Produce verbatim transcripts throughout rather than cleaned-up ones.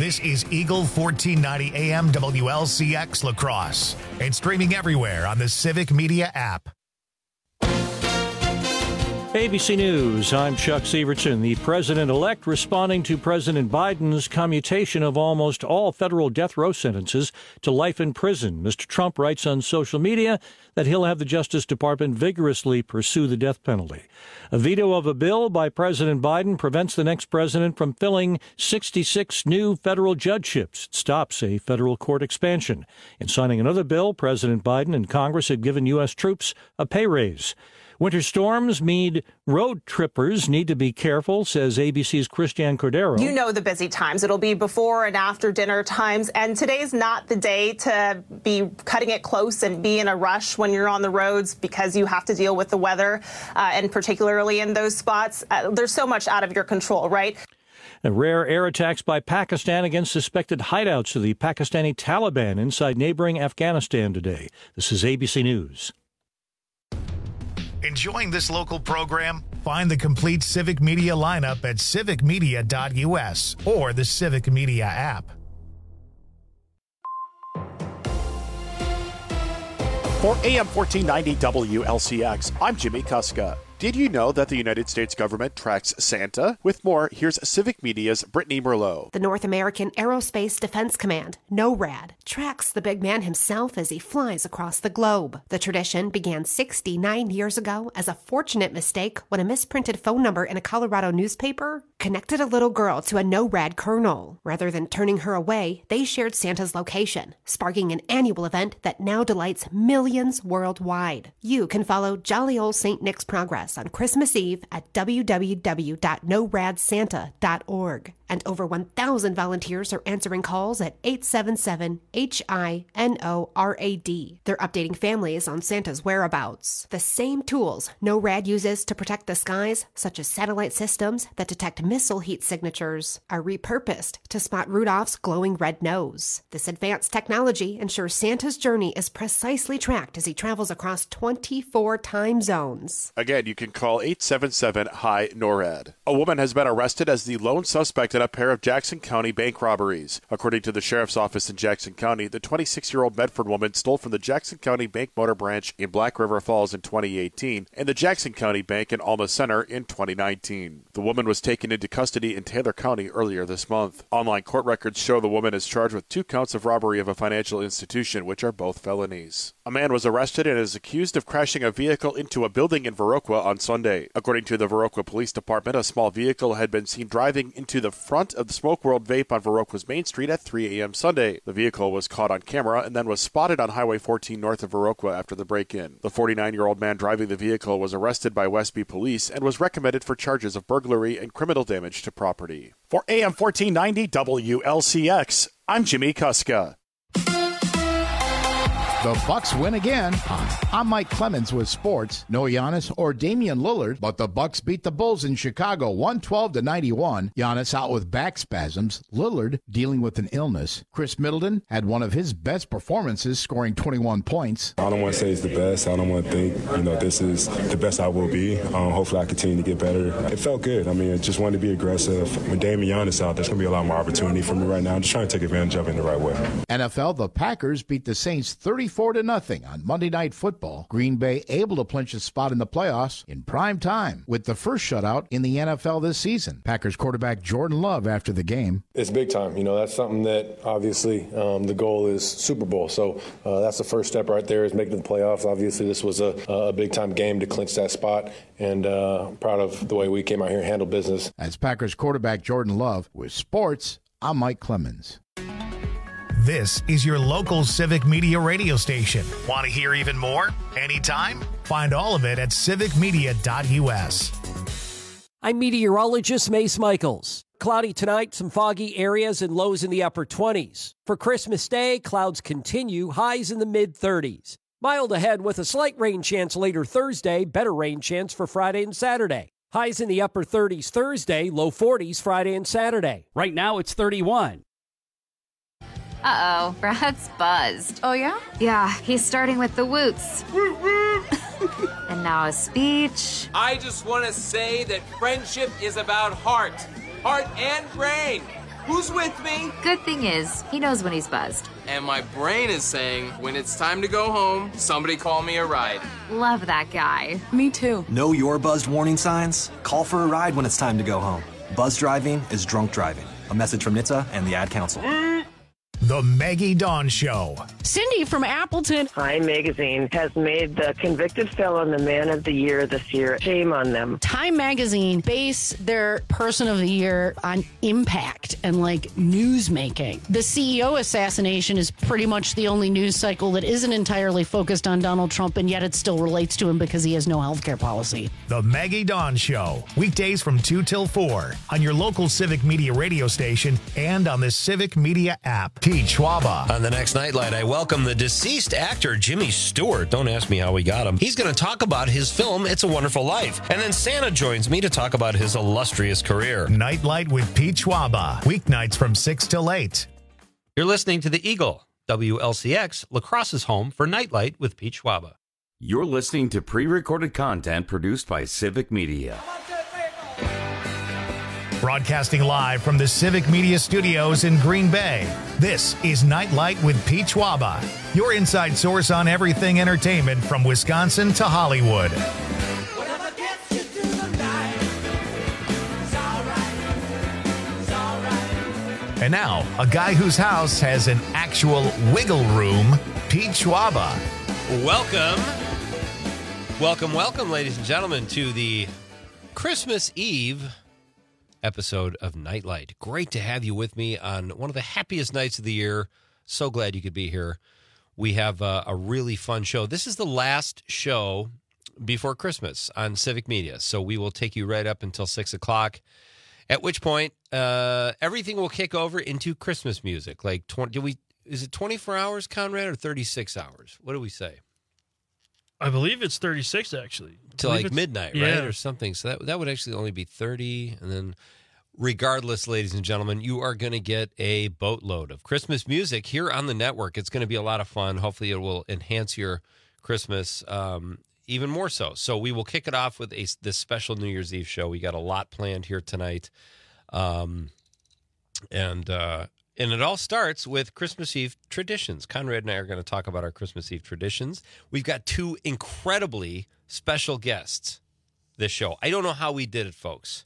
This is Eagle fourteen ninety A M W L C X La Crosse and streaming everywhere on the Civic Media app. A B C News, I'm Chuck Severson. The president-elect responding to President Biden's commutation of almost all federal death row sentences to life in prison. Mister Trump writes on social media that he'll have the Justice Department vigorously pursue the death penalty. A veto of a bill by President Biden prevents the next president from filling sixty-six new federal judgeships. It stops a federal court expansion. In signing another bill, President Biden and Congress have given U S troops a pay raise. Winter storms mean road trippers need to be careful, says A B C's Christiane Cordero. You know the busy times. It'll be before and after dinner times, and today's not the day to be cutting it close and be in a rush when you're on the roads because you have to deal with the weather, uh, and particularly in those spots. Uh, there's so much out of your control, right? A rare air attacks by Pakistan against suspected hideouts of the Pakistani Taliban inside neighboring Afghanistan today. This is A B C News. Enjoying this local program? Find the complete Civic Media lineup at civic media dot U S or the Civic Media app. For A M fourteen ninety W L C X, I'm Jimmy Kuska. Did you know that the United States government tracks Santa? With more, here's Civic Media's Brittany Merlot. The North American Aerospace Defense Command, NORAD, tracks the big man himself as he flies across the globe. The tradition began sixty-nine years ago as a fortunate mistake when a misprinted phone number in a Colorado newspaper connected a little girl to a NORAD colonel. Rather than turning her away, they shared Santa's location, sparking an annual event that now delights millions worldwide. You can follow jolly old Saint Nick's progress on Christmas Eve at w w w dot no rad santa dot org. And over one thousand volunteers are answering calls at eight seven seven H I N O R A D. They're updating families on Santa's whereabouts. The same tools NORAD uses to protect the skies, such as satellite systems that detect missile heat signatures, are repurposed to spot Rudolph's glowing red nose. This advanced technology ensures Santa's journey is precisely tracked as he travels across twenty-four time zones. Again, you can call eight seven seven H I NORAD. A woman has been arrested as the lone suspect in a pair of Jackson County bank robberies. According to the sheriff's office in Jackson County, the twenty-six-year-old Medford woman stole from the Jackson County Bank Motor Branch in Black River Falls in twenty eighteen and the Jackson County Bank in Alma Center in twenty nineteen. The woman was taken into custody in Taylor County earlier this month. Online court records show the woman is charged with two counts of robbery of a financial institution, which are both felonies. A man was arrested and is accused of crashing a vehicle into a building in Viroqua on Sunday. According to the Viroqua Police Department, a small vehicle had been seen driving into the front of the Smoke World Vape on Viroqua's Main Street at three a.m. Sunday. The vehicle was caught on camera and then was spotted on Highway fourteen north of Viroqua after the break-in. The forty-nine-year-old man driving the vehicle was arrested by Westby Police and was recommended for charges of burglary and criminal damage to property. For A M fourteen ninety W L C X, I'm Jimmy Kuska. The Bucks win again. I'm Mike Clemens with sports. No Giannis or Damian Lillard, but the Bucks beat the Bulls in Chicago one twelve to ninety-one. Giannis out with back spasms. Lillard dealing with an illness. Chris Middleton had one of his best performances, scoring twenty-one points. I don't want to say it's the best. I don't want to think, you know, this is the best I will be. Um, hopefully I continue to get better. It felt good. I mean, I just wanted to be aggressive. When Damian Giannis out, there's going to be a lot more opportunity for me right now. I'm just trying to take advantage of it in the right way. N F L, the Packers beat the Saints thirty-four to nothing on Monday Night Football. Green Bay able to clinch a spot in the playoffs in prime time with the first shutout in the N F L this season. Packers quarterback Jordan Love after the game. It's big time. You know, that's something that obviously um, the goal is Super Bowl. So uh, that's the first step right there is making the playoffs. Obviously, this was a, a big time game to clinch that spot, and uh, I'm proud of the way we came out here and handled business. As Packers quarterback Jordan Love with sports, I'm Mike Clemens. This is your local Civic Media radio station. Want to hear even more? Anytime? Find all of it at civic media dot U S. I'm meteorologist Mace Michaels. Cloudy tonight, some foggy areas and lows in the upper twenties. For Christmas Day, clouds continue, highs in the mid-thirties. Mild ahead with a slight rain chance later Thursday, better rain chance for Friday and Saturday. Highs in the upper thirties Thursday, low forties Friday and Saturday. Right now it's thirty-one. Uh-oh, Brad's buzzed. Oh, yeah? Yeah, he's starting with the woots. And now a speech. I just want to say that friendship is about heart. Heart and brain. Who's with me? Good thing is, he knows when he's buzzed. And my brain is saying, when it's time to go home, somebody call me a ride. Love that guy. Me too. Know your buzzed warning signs? Call for a ride when it's time to go home. Buzz driving is drunk driving. A message from N H T S A and the Ad Council. The Maggie Dawn Show. Cindy from Appleton. Time Magazine has made the convicted felon the man of the year this year. Shame on them. Time Magazine base their person of the year on impact and like news making. The C E O assassination is pretty much the only news cycle that isn't entirely focused on Donald Trump, and yet it still relates to him because he has no health care policy. The Maggie Dawn Show. Weekdays from two till four on your local Civic Media radio station and on the Civic Media app. Pete Schwaba. On the next Nightlight, I welcome the deceased actor Jimmy Stewart. Don't ask me how we got him. He's going to talk about his film, It's a Wonderful Life. And then Santa joins me to talk about his illustrious career. Nightlight with Pete Schwaba. Weeknights from six till eight. You're listening to The Eagle, W L C X, La Crosse's home for Nightlight with Pete Schwaba. You're listening to pre-recorded content produced by Civic Media. Broadcasting live from the Civic Media Studios in Green Bay, this is Nightlight with Pete Schwaba, your inside source on everything entertainment from Wisconsin to Hollywood. And now, a guy whose house has an actual wiggle room, Pete Schwaba. Welcome, welcome, welcome, ladies and gentlemen, to the Christmas Eve episode of Nightlight. Great to have you with me on one of the happiest nights of the year. So glad you could be here. We have a, a really fun show. This is the last show before Christmas on Civic Media, so we will take you right up until six o'clock, at which point uh, everything will kick over into Christmas music. Like, twenty, do we? Is it twenty-four hours, Conrad, or thirty-six hours? What do we say? I believe it's thirty-six, actually. To like midnight, yeah. right? Or something. So that that would actually only be thirty. And then regardless, ladies and gentlemen, you are going to get a boatload of Christmas music here on the network. It's going to be a lot of fun. Hopefully it will enhance your Christmas um, even more so. So we will kick it off with a, this special New Year's Eve show. We got a lot planned here tonight. Um, and uh, and it all starts with Christmas Eve traditions. Conrad and I are going to talk about our Christmas Eve traditions. We've got two incredibly special guests this show. I don't know how we did it, folks,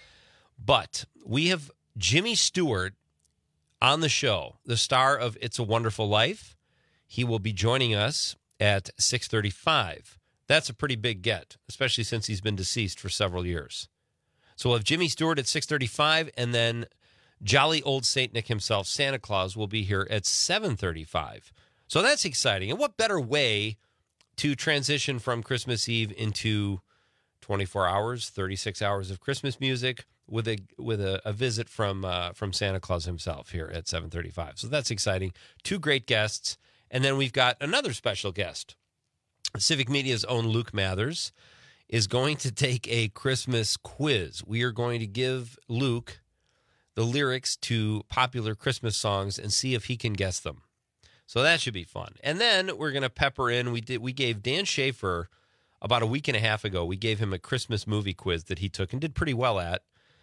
but we have Jimmy Stewart on the show, the star of It's a Wonderful Life. He will be joining us at six thirty-five. That's a pretty big get, especially since he's been deceased for several years. So we'll have Jimmy Stewart at six thirty-five, and then jolly old Saint Nick himself, Santa Claus, will be here at seven thirty-five. So that's exciting. And what better way to transition from Christmas Eve into twenty-four hours, thirty-six hours of Christmas music with a with a, a visit from uh, from Santa Claus himself here at seven thirty-five. So that's exciting. Two great guests. And then we've got another special guest. Civic Media's own Luke Mathers is going to take a Christmas quiz. We are going to give Luke the lyrics to popular Christmas songs and see if he can guess them. So that should be fun. And then we're going to pepper in. We did. We gave Dan Schaefer about a week and a half ago. We gave him a Christmas movie quiz that he took and did pretty well at.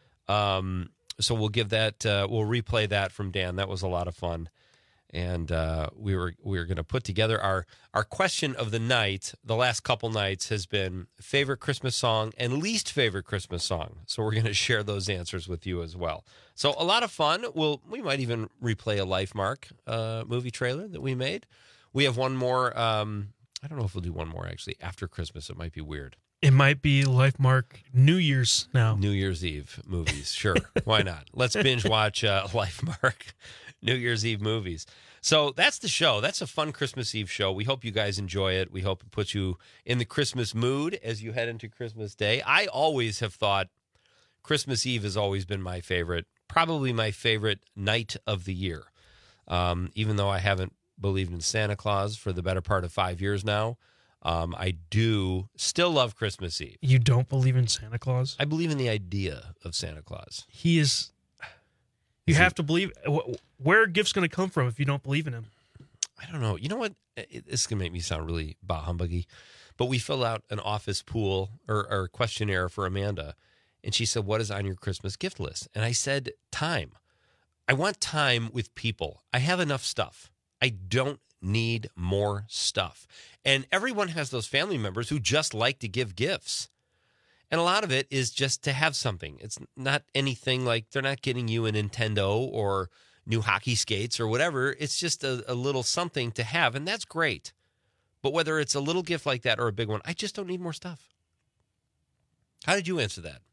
Um, so we'll give that. Uh, we'll replay that from Dan. That was a lot of fun. And uh, we were we were going to put together our our question of the night. The last couple nights has been favorite Christmas song and least favorite Christmas song. So we're going to share those answers with you as well. So a lot of fun. We'll we might even replay a Lifemark uh, movie trailer that we made. We have one more. Um, I don't know if we'll do one more actually after Christmas. It might be weird. It might be Lifemark New Year's now. New Year's Eve movies. Sure. Why not? Let's binge watch uh, Lifemark New Year's Eve movies. So that's the show. That's a fun Christmas Eve show. We hope you guys enjoy it. We hope it puts you in the Christmas mood as you head into Christmas Day. I always have thought Christmas Eve has always been my favorite, probably my favorite night of the year. Um, even though I haven't believed in Santa Claus for the better part of five years now, um, I do still love Christmas Eve. You don't believe in Santa Claus? I believe in the idea of Santa Claus. He is... You is have he, to believe... Where are gifts going to come from if you don't believe in him? I don't know. You know what? It, this is going to make me sound really bah humbuggy, but we filled out an office pool or, or questionnaire for Amanda, and she said, what is on your Christmas gift list? And I said, time. I want time with people. I have enough stuff. I don't need more stuff. And everyone has those family members who just like to give gifts. And a lot of it is just to have something. It's not anything like they're not getting you a Nintendo or new hockey skates or whatever. It's just a, a little something to have, and that's great. But whether it's a little gift like that or a big one, I just don't need more stuff. How did you answer that?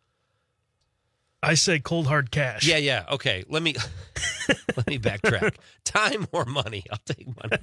I say cold hard cash. Yeah, yeah. Okay, let me let me backtrack. Time or money? I'll take money.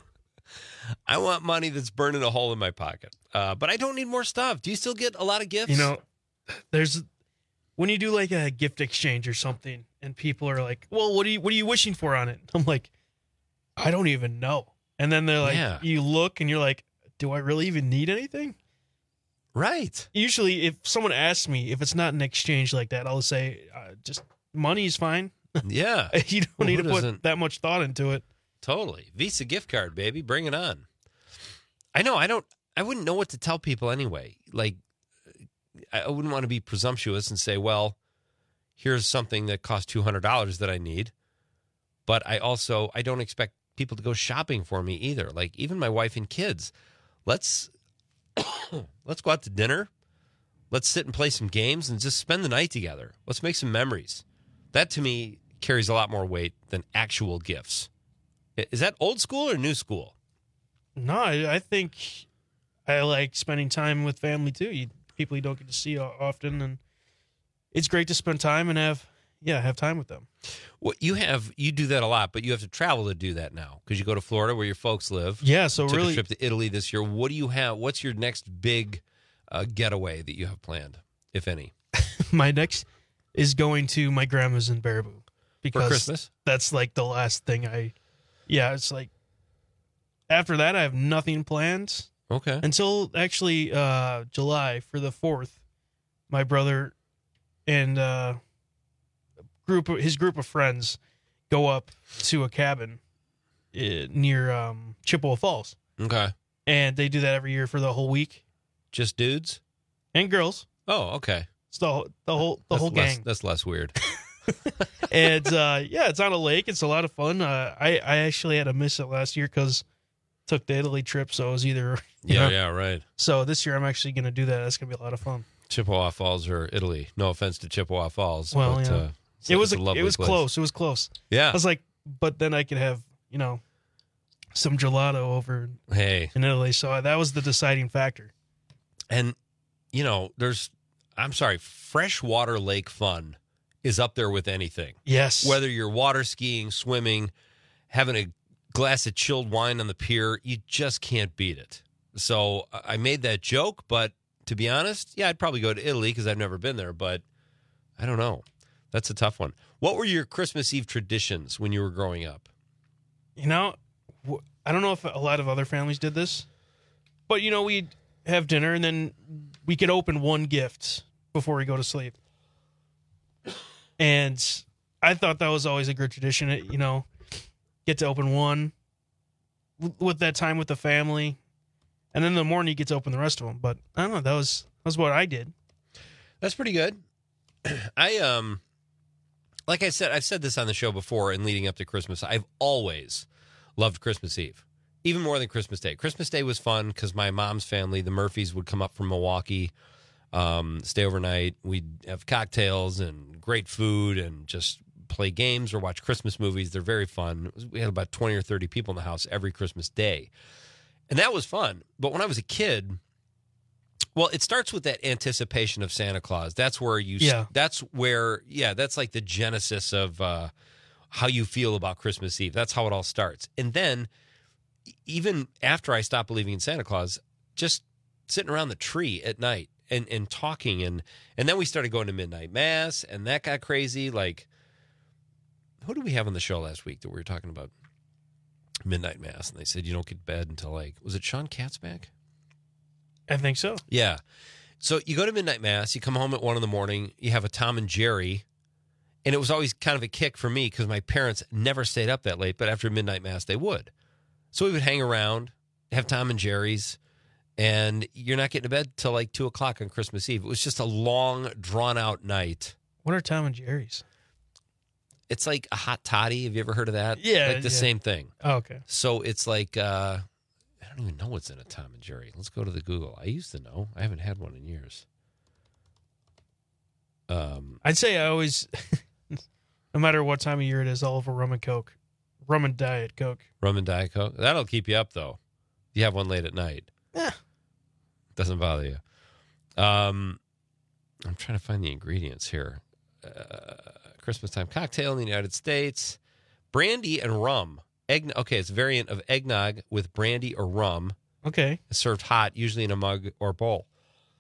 I want money that's burning a hole in my pocket. Uh, but I don't need more stuff. Do you still get a lot of gifts? You know, there's when you do like a gift exchange or something, and people are like, "Well, what are you what are you wishing for on it?" I'm like, I don't even know. And then they're like, Yeah. you look and you're like, do I really even need anything? Right. Usually, if someone asks me if it's not an exchange like that, I'll say, uh, just money is fine. Yeah. You don't Well, need who to put doesn't- that much thought into it. Totally. Visa gift card, baby. Bring it on. I know. I don't, I wouldn't know what to tell people anyway. Like, I wouldn't want to be presumptuous and say, well, here's something that costs two hundred dollars that I need. But I also, I don't expect people to go shopping for me either. Like, even my wife and kids, let's, let's go out to dinner. Let's sit and play some games and just spend the night together. Let's make some memories. That to me carries a lot more weight than actual gifts. Is that old school or new school? No, I, I think I like spending time with family too. You, people you don't get to see o- often, and it's great to spend time and have yeah have time with them. Well, you have you do that a lot, but you have to travel to do that now because you go to Florida where your folks live. Yeah, so you took really- a trip to Italy this year. What do you have? What's your next big uh, getaway that you have planned, if any? My next is going to my grandma's in Baraboo because Christmas? that's like the last thing I. Yeah, it's like after that I have nothing planned. Okay. Until actually uh, July for the fourth, my brother and uh, group of, his group of friends go up to a cabin uh, near um, Chippewa Falls. Okay. And they do that every year for the whole week. Just dudes and girls. Oh, okay. It's the whole- the whole the That's whole less- gang. That's less weird. And uh, yeah, it's on a lake. It's a lot of fun. Uh, I I actually had to miss it last year because took the Italy trip, so it was either you Yeah, know. yeah, right. So this year I'm actually going to do that. That's going to be a lot of fun. Chippewa Falls or Italy. No offense to Chippewa Falls. Well, but, yeah. uh, it's- it was it's a a, lovely it was place. close. It was close. Yeah. I was like, but then I could have you know some gelato over Hey. in Italy. So that was the deciding factor. And, you know, there's, I'm sorry, freshwater lake fun is up there with anything. Yes. Whether you're water skiing, swimming, having a glass of chilled wine on the pier, you just can't beat it. So I I made that joke, but to be honest, yeah, I'd probably go to Italy because I've never been there, but I don't know. That's a tough one. What were your Christmas Eve traditions when you were growing up? You know, wh- I don't know if a lot of other families did this, but you know, we'd have dinner and then we could open one gift before we go to sleep. And I thought that was always a good tradition. It, you know, get to open one w- with that time with the family, and then in the morning you get to open the rest of them. But I don't know. That was that was what I did. That's pretty good. I um like I said, I've said this on the show before and leading up to Christmas, I've always loved Christmas Eve. Even more than Christmas Day. Christmas Day was fun because my mom's family, the Murphys, would come up from Milwaukee, um, stay overnight. We'd have cocktails and great food and just play games or watch Christmas movies. They're very fun. We had about twenty or thirty people in the house every Christmas Day. And that was fun. But when I was a kid, well, it starts with that anticipation of Santa Claus. That's where you, Yeah. that's where, yeah, that's like the genesis of uh, how you feel about Christmas Eve. That's how it all starts. And then even after I stopped believing in Santa Claus, just sitting around the tree at night and, and talking. And, and then we started going to midnight mass and that got crazy. Like, who did we have on the show last week that we were talking about midnight mass? And they said, you don't get to bed until like, was it Sean Katzback? I think so. Yeah. So you go to midnight mass, you come home at one in the morning, you have a Tom and Jerry. And it was always kind of a kick for me because my parents never stayed up that late, but after midnight mass, they would. So we would hang around, have Tom and Jerry's, and you're not getting to bed till like two o'clock on Christmas Eve. It was just a long, drawn out night. What are Tom and Jerry's? It's like a hot toddy. Have you ever heard of that? Yeah. Like the yeah. same thing. Oh, okay. So it's like, uh, I don't even know what's in a Tom and Jerry. Let's go to the Google. I used to know. I haven't had one in years. Um, I'd say I always, no matter what time of year it is, I'll have a rum and Coke. Rum and Diet Coke. Rum and Diet Coke. That'll keep you up, though. You have one late at night. Yeah. Doesn't bother you. Um, I'm trying to find the ingredients here. Uh, Christmas time cocktail in the United States. Brandy and rum. Egg. Okay, it's a variant of eggnog with brandy or rum. Okay. It's served hot, usually in a mug or bowl.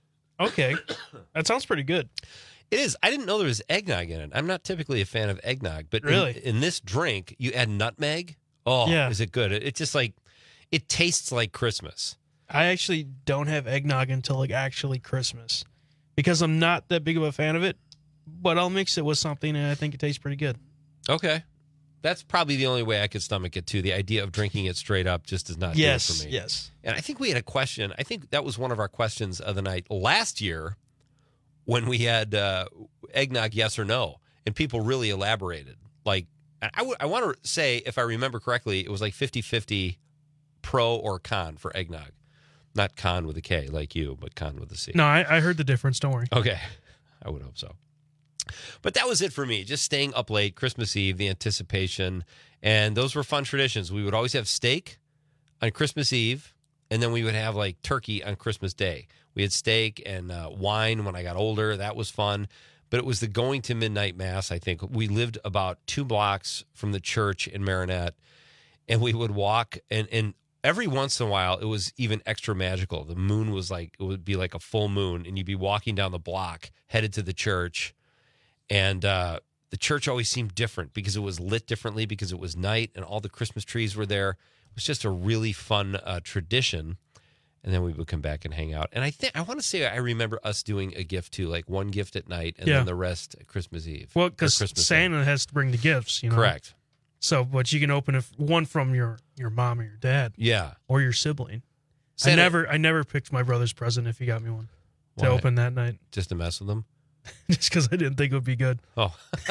Okay. That sounds pretty good. It is. I didn't know there was eggnog in it. I'm not typically a fan of eggnog, but really? in, in this drink, you add nutmeg. Oh, yeah. Is it good? It, it's just like, it tastes like Christmas. I actually don't have eggnog until like actually Christmas because I'm not that big of a fan of it, but I'll mix it with something and I think it tastes pretty good. Okay. That's probably the only way I could stomach it too. The idea of drinking it straight up just does not yes, do it for me. Yes. And I think we had a question. I think that was one of our questions of the night last year when we had uh, eggnog, yes or no, and people really elaborated. Like, I, w- I want to say, if I remember correctly, it was like fifty-fifty pro or con for eggnog. Not con with a K like you, but con with a C. No, I, I heard the difference. Don't worry. Okay. I would hope so. But that was it for me. Just staying up late, Christmas Eve, the anticipation. And those were fun traditions. We would always have steak on Christmas Eve, and then we would have like turkey on Christmas Day. We had steak and uh, wine when I got older. That was fun. But it was the going to midnight mass, I think. We lived about two blocks from the church in Marinette, and we would walk, and, and every once in a while, it was even extra magical. The moon was like, it would be like a full moon, and you'd be walking down the block, headed to the church, and uh, the church always seemed different because it was lit differently, because it was night, and all the Christmas trees were there. It was just a really fun uh, tradition. And then we would come back and hang out. And I think I want to say I remember us doing a gift too, like one gift at night and yeah. then the rest at Christmas Eve. Well, because Santa Day. has to bring the gifts, you know. Correct. So, but you can open if one from your, your mom or your dad. Yeah. Or your sibling. Santa, I never I never picked my brother's present if he got me one to why? open that night. Just to mess with them? Just because I didn't think it would be good. Oh.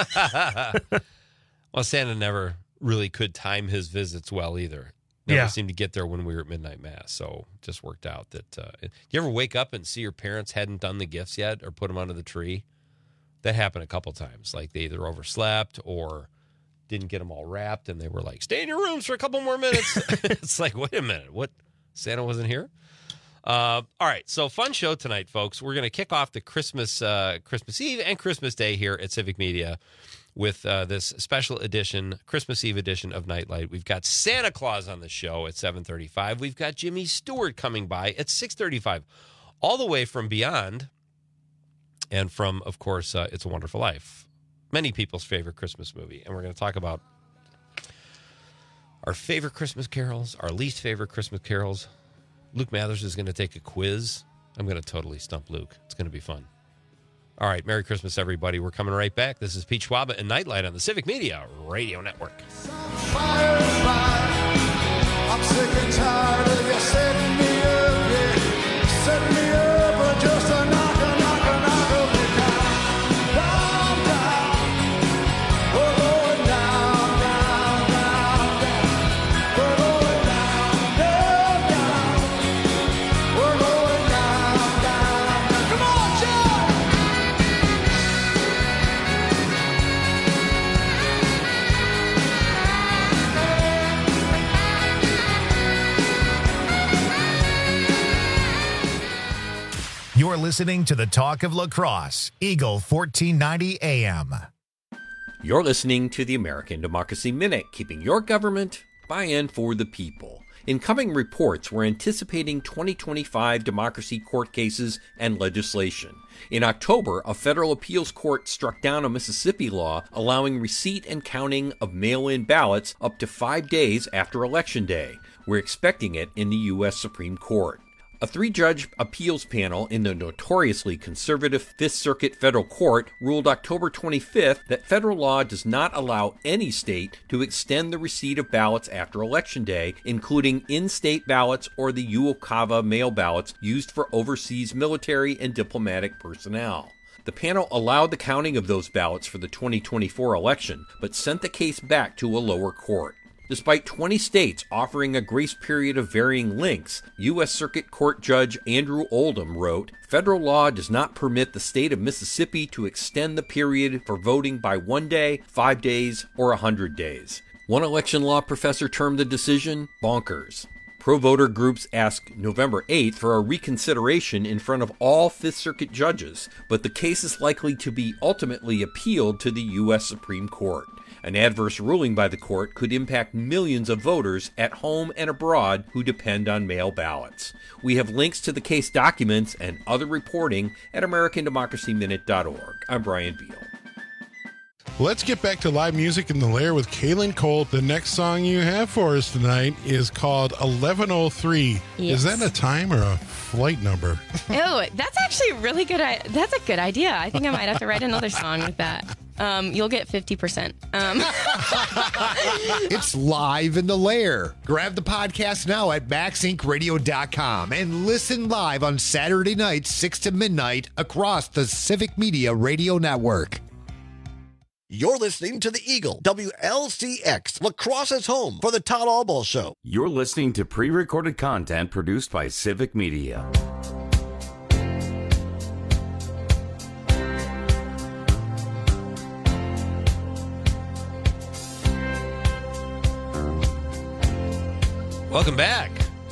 Well, Santa never really could time his visits well either. Never yeah. seemed to get there when we were at midnight mass, so it just worked out that. Uh, do you ever wake up and see your parents hadn't done the gifts yet or put them under the tree? That happened a couple times. Like they either overslept or didn't get them all wrapped, and they were like, "Stay in your rooms for a couple more minutes." It's like, wait a minute, what? Santa wasn't here? Uh, all right, so fun show tonight, folks. We're going to kick off the Christmas uh, Christmas Eve and Christmas Day here at Civic Media with uh, this special edition, Christmas Eve edition of Nightlight. We've got Santa Claus on the show at seven thirty-five. We've got Jimmy Stewart coming by at six thirty-five, all the way from Beyond, and from, of course, uh, It's a Wonderful Life, many people's favorite Christmas movie. And we're going to talk about our favorite Christmas carols, our least favorite Christmas carols. Luke Mathers is going to take a quiz. I'm going to totally stump Luke. It's going to be fun. All right, Merry Christmas, everybody. We're coming right back. This is Pete Schwaba and Nightlight on the Civic Media Radio Network. I'm sick and tired of you setting me up, yeah. Setting me up for just a knocker, knocker, knocker me down. Down, down. We're going down, down, down, down. We're going down, down, down. We're going down, down, down. Come on, John! You're listening to the Talk of La Crosse, Eagle fourteen ninety A M. You're listening to the American Democracy Minute, keeping your government by-in for the people. In coming reports, we're anticipating twenty twenty-five democracy court cases and legislation. In October, a federal appeals court struck down a Mississippi law allowing receipt and counting of mail-in ballots up to five days after Election Day. We're expecting it in the U S Supreme Court. A three-judge appeals panel in the notoriously conservative Fifth Circuit Federal Court ruled October twenty-fifth that federal law does not allow any state to extend the receipt of ballots after Election Day, including in-state ballots or the UOCAVA mail ballots used for overseas military and diplomatic personnel. The panel allowed the counting of those ballots for the twenty twenty-four election, but sent the case back to a lower court. Despite twenty states offering a grace period of varying lengths, U S Circuit Court Judge Andrew Oldham wrote, "Federal law does not permit the state of Mississippi to extend the period for voting by one day, five days, or a hundred days." One election law professor termed the decision bonkers. Pro-voter groups asked November eighth for a reconsideration in front of all Fifth Circuit judges, but the case is likely to be ultimately appealed to the U S Supreme Court. An adverse ruling by the court could impact millions of voters at home and abroad who depend on mail ballots. We have links to the case documents and other reporting at American Democracy Minute dot org. I'm Brian Beal. Let's get back to live music in the Lair with Kaylin Colt. The next song you have for us tonight is called eleven oh three. Yes. Is that a time or a flight number? Oh, that's actually a really good. I- That's a good idea. I think I might have to write another song with that. Um, you'll get fifty percent. Um. It's live in the Lair. Grab the podcast now at max inc radio dot com and listen live on Saturday nights, six to midnight, across the Civic Media Radio Network. You're listening to the Eagle, W L C X, Lacrosse's home for the Todd Alball Show. You're listening to pre-recorded content produced by Civic Media. Welcome back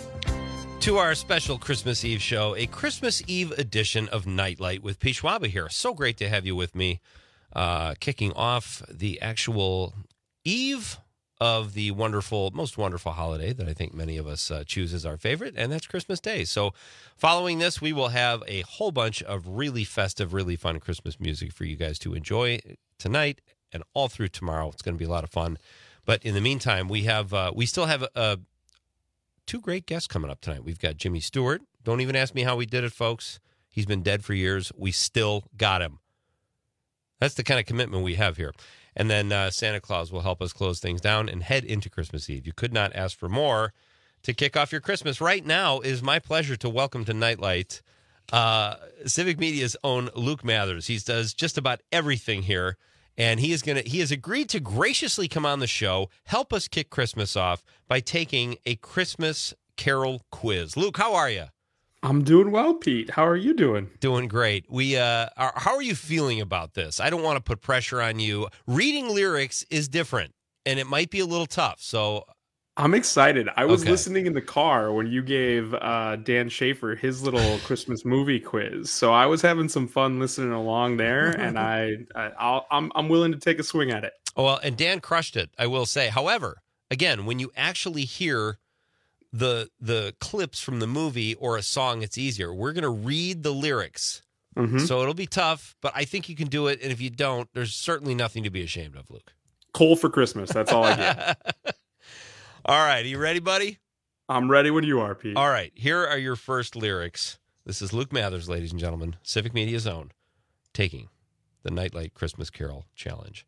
to our special Christmas Eve show, a Christmas Eve edition of Nightlight with Pete Schwaba here. So great to have you with me, uh, kicking off the actual eve of the wonderful, most wonderful holiday that I think many of us uh, choose as our favorite, and that's Christmas Day. So following this, we will have a whole bunch of really festive, really fun Christmas music for you guys to enjoy tonight and all through tomorrow. It's going to be a lot of fun. But in the meantime, we have uh, we still have a, a two great guests coming up tonight. We've got Jimmy Stewart. Don't even ask me how we did it, folks. He's been dead for years. We still got him. That's the kind of commitment we have here. And then uh, Santa Claus will help us close things down and head into Christmas Eve. You could not ask for more to kick off your Christmas. Right now is my pleasure to welcome to Nightlight uh, Civic Media's own Luke Mathers. He does just about everything here. And he is going to he has agreed to graciously come on the show, help us kick Christmas off by taking a Christmas Carol quiz. Luke, how are you? I'm doing well, Pete. How are you doing? Doing great. We uh are, how are you feeling about this? I don't want to put pressure on you. Reading lyrics is different and it might be a little tough. So I'm excited. I was Okay. listening in the car when you gave uh, Dan Schaefer his little Christmas movie quiz, so I was having some fun listening along there, and I, I I'll, I'm I'm willing to take a swing at it. Well, and Dan crushed it, I will say. However, again, when you actually hear the the clips from the movie or a song, it's easier. We're going to read the lyrics. Mhm. So it'll be tough, but I think you can do it. And if you don't, there's certainly nothing to be ashamed of, Luke. Coal for Christmas. That's all I get. All right. Are you ready, buddy? I'm ready when you are, Pete. All right. Here are your first lyrics. This is Luke Mathers, ladies and gentlemen, Civic Media's own, taking the Nightlight Christmas Carol Challenge.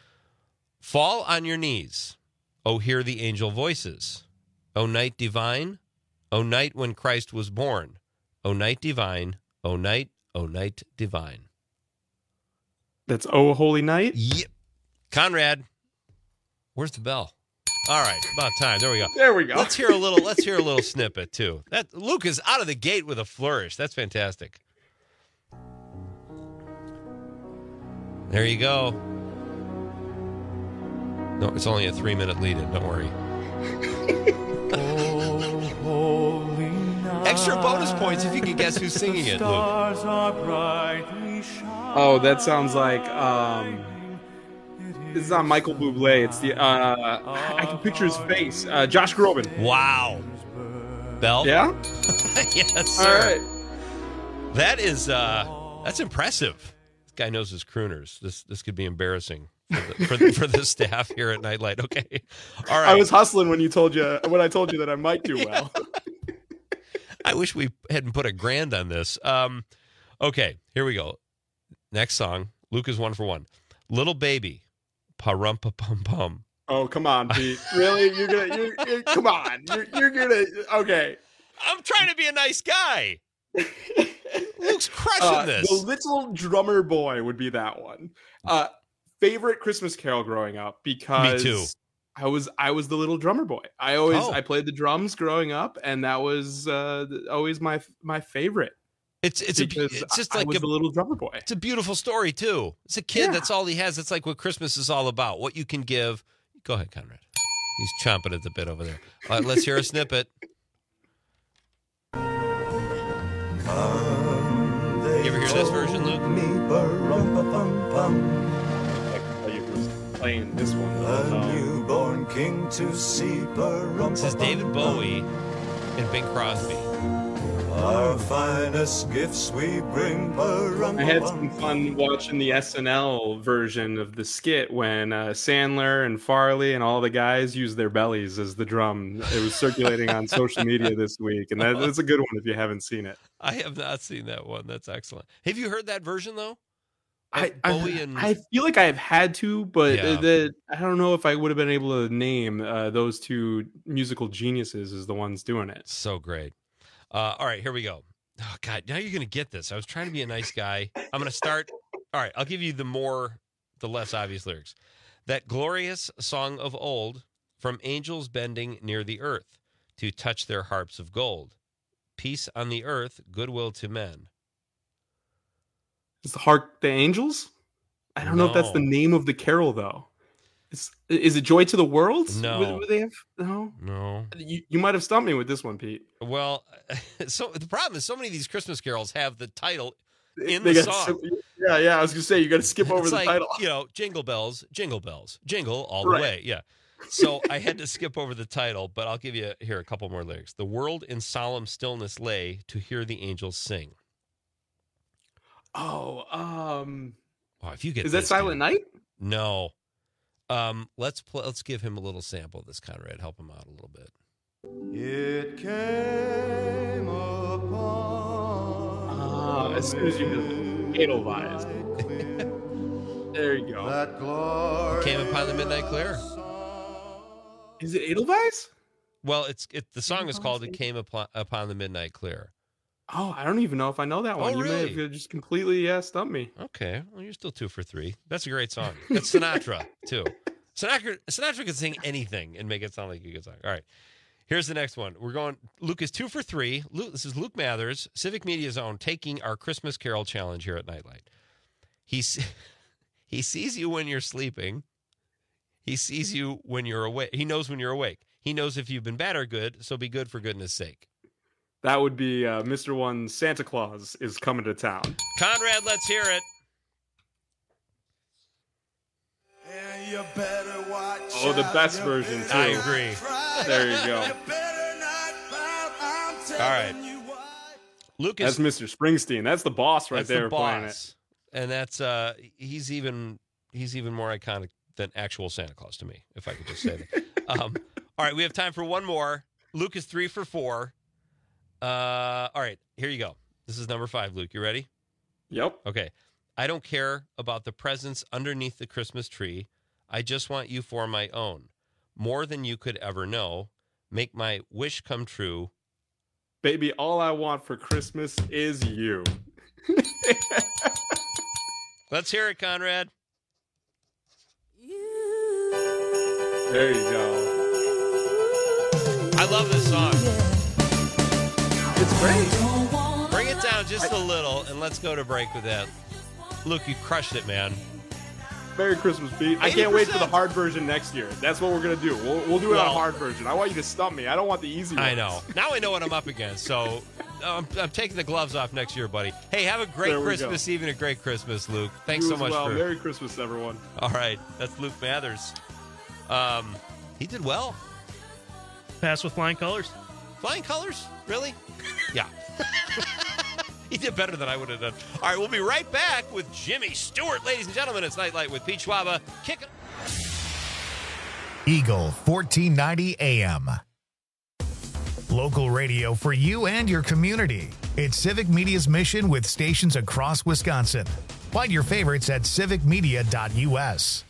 Fall on your knees. Oh, hear the angel voices. O night divine. O night when Christ was born. O night divine. O night, O night divine. That's Oh Holy Night? Yep. Conrad, where's the bell? All right, about time. There we go. There we go. Let's hear a little. Let's hear a little snippet too. That Luke is out of the gate with a flourish. That's fantastic. There you go. No, it's only a three-minute lead-in. Don't worry. Extra bonus points if you can guess who's singing it, Luke. Oh, that sounds like um. This is not Michael Bublé. It's the uh, I can picture his face. Uh, Josh Groban. Wow. Bell? Yeah? Yes, sir. All right. That is uh that's impressive. This guy knows his crooners. This this could be embarrassing for the, for, the, for the staff here at Nightlight. Okay. All right. I was hustling when you told you when I told you that I might do well. I wish we hadn't put a grand on this. Um okay, here we go. Next song. Luke is one for one. Little Baby. Pa-rum-pa-pum-pum. Oh, come on, Pete. Really? You're gonna you're, you're come on. You're you're gonna okay. I'm trying to be a nice guy. Luke's crushing Uh, this. The Little Drummer Boy would be that one. Uh, favorite Christmas Carol growing up because Me too. I was I was the little drummer boy. I always Oh. I played the drums growing up, and that was uh, always my my favorite. It's it's a, Because it's just I like was a the little drummer boy. It's a beautiful story too. It's a kid. Yeah. That's all he has. It's like what Christmas is all about. What you can give. Go ahead, Conrad. He's chomping at the bit over there. All right, let's hear a snippet. You ever hear this version, Luke? Playing this one. A newborn king to see. This is David Bowie and Bing Crosby. Our finest gifts we bring. I had some fun watching the S N L version of the skit when uh, Sandler and Farley and all the guys used their bellies as the drum. It was circulating on social media this week, and that, that's a good one if you haven't seen it. I have not seen that one. That's excellent. Have you heard that version though? I, Of Bowie I, and I feel like I have had to, but Yeah. the, I don't know if I would have been able to name uh, those two musical geniuses as the ones doing it. So great. Uh, all right, here we go. Oh, God, now you're going to get this. I was trying to be a nice guy. I'm going to start. All right, I'll give you the more, the less obvious lyrics. That glorious song of old, from angels bending near the earth to touch their harps of gold. Peace on the earth, goodwill to men. Is the Hark the Angels? I don't know if that's the No. name of the carol, though. Is, is it Joy to the World? No. Would- would they have, no. No. You, you might have stumped me with this one, Pete. Well, so the problem is so many of these Christmas carols have the title in They the got song. so- yeah, yeah. I was gonna say you got to skip over It's the like, title. you know, jingle bells, jingle bells, jingle all the Right. way. Yeah. So I had to skip over the title, but I'll give you here a couple more lyrics. The world in solemn stillness lay to hear the angels sing. Oh, um, Oh, if you get is that this, Silent dude. Night? No. Um, let's pl- let's give him a little sample of this, Conrad. Help him out a little bit. It came upon. Uh, as soon as you hear Edelweiss. There you go. That glory. Came upon the midnight clear. Is it Edelweiss? Well, it's it. The song is called "It Came Upon, upon the Midnight Clear." Oh, I don't even know if I know that one. Oh, you may really? have just completely yeah, stumped me. Okay, well, you're still two for three. That's a great song. That's Sinatra too. Sinatra Sinatra could sing anything and make it sound like a good song. All right, here's the next one. We're going. Luke is two for three. Luke, this is Luke Mathers, Civic Media's own, taking our Christmas Carol challenge here at Nightlight. He's he sees you when you're sleeping. He sees you when you're awake. He knows when you're awake. He knows if you've been bad or good. So be good for goodness sake. That would be uh, Mister One. Santa Claus is coming to town. Conrad, let's hear it. And you better watch Oh, the out, best you version too. I agree. There you go. All right. Lucas, That's Mister Springsteen. That's the boss right that's there the playing it. boss, and that's uh, he's even he's even more iconic than actual Santa Claus to me, if I could just say that. um, all right, we have time for one more. Luke is three for four. Uh, all right, here you go. This is number five. Luke, you ready? Yep. Okay. I don't care about the presents underneath the Christmas tree. I just want you for my own, more than you could ever know. Make my wish come true. Baby, all I want for Christmas is you. Let's hear it, Conrad. There you go. I love this song. It's great. Bring it down just a little, and let's go to break with that. Luke, you crushed it, man. Merry Christmas, Pete. I can't wait for the eighty percent. hard version next year. That's what we're going to do. We'll, we'll do it on a Well- hard version. I want you to stump me. I don't want the easy one. I know. Now I know what I'm up against, so I'm, I'm taking the gloves off next year, buddy. Hey, have a great There we Christmas go. Eve and a great Christmas, Luke. Thanks You so as much well. for... Merry Christmas, everyone. All right, that's Luke Mathers. Um, he did well. Pass with flying colors. Flying colors? Really? Yeah. He did better than I would have done. All right, we'll be right back with Jimmy Stewart. Ladies and gentlemen, it's Nightlight with Pete Schwaba. Kick it. Eagle fourteen ninety A M. Local radio for you and your community. It's Civic Media's mission with stations across Wisconsin. Find your favorites at civic media dot U S.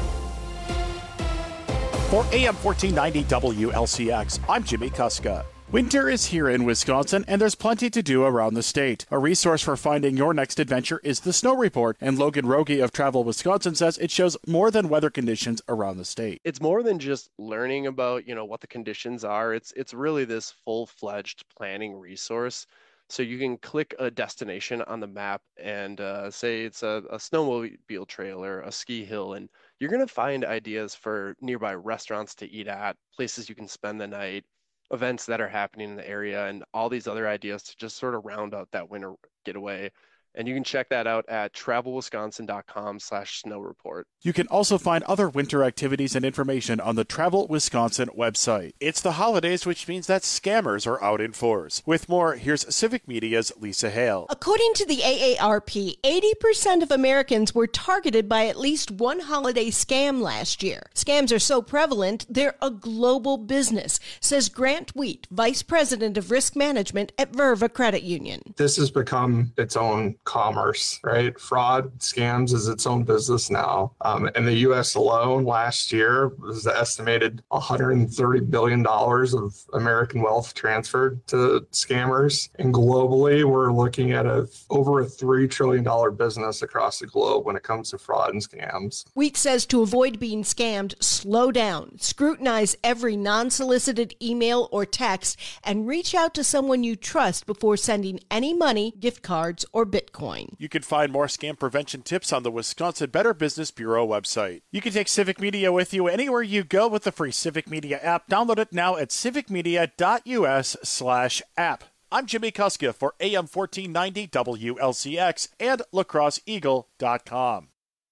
For A M fourteen ninety W L C X, I'm Jimmy Kuska. Winter is here in Wisconsin, and there's plenty to do around the state. A resource for finding your next adventure is the Snow Report, and Logan Rogie of Travel Wisconsin says it shows more than weather conditions around the state. It's more than just learning about, you know, what the conditions are. It's it's really this full-fledged planning resource. So you can click a destination on the map and uh, say it's a, a snowmobile trail or a ski hill, and you're going to find ideas for nearby restaurants to eat at, places you can spend the night, events that are happening in the area, and all these other ideas to just sort of round out that winter getaway. And you can check that out at travel wisconsin dot com slash snow report. You can also find other winter activities and information on the Travel Wisconsin website. It's the holidays, which means that scammers are out in force. With more, here's Civic Media's Lisa Hale. According to the A A R P, eighty percent of Americans were targeted by at least one holiday scam last year. Scams are so prevalent, they're a global business, says Grant Wheat, Vice President of Risk Management at Verva Credit Union. This has become its own commerce, right? Fraud, scams is its own business now. Um, in the U S alone, last year was the estimated one hundred thirty billion dollars of American wealth transferred to scammers. And globally, we're looking at a, over a three trillion dollars business across the globe when it comes to fraud and scams. Wheat says to avoid being scammed, slow down, scrutinize every non-solicited email or text, and reach out to someone you trust before sending any money, gift cards, or Bitcoin. You can find more scam prevention tips on the Wisconsin Better Business Bureau website. You can take Civic Media with you anywhere you go with the free Civic Media app. Download it now at civicmedia.us slash app. I'm Jimmy Kuska for A M fourteen ninety W L C X and lacrosse eagle dot com.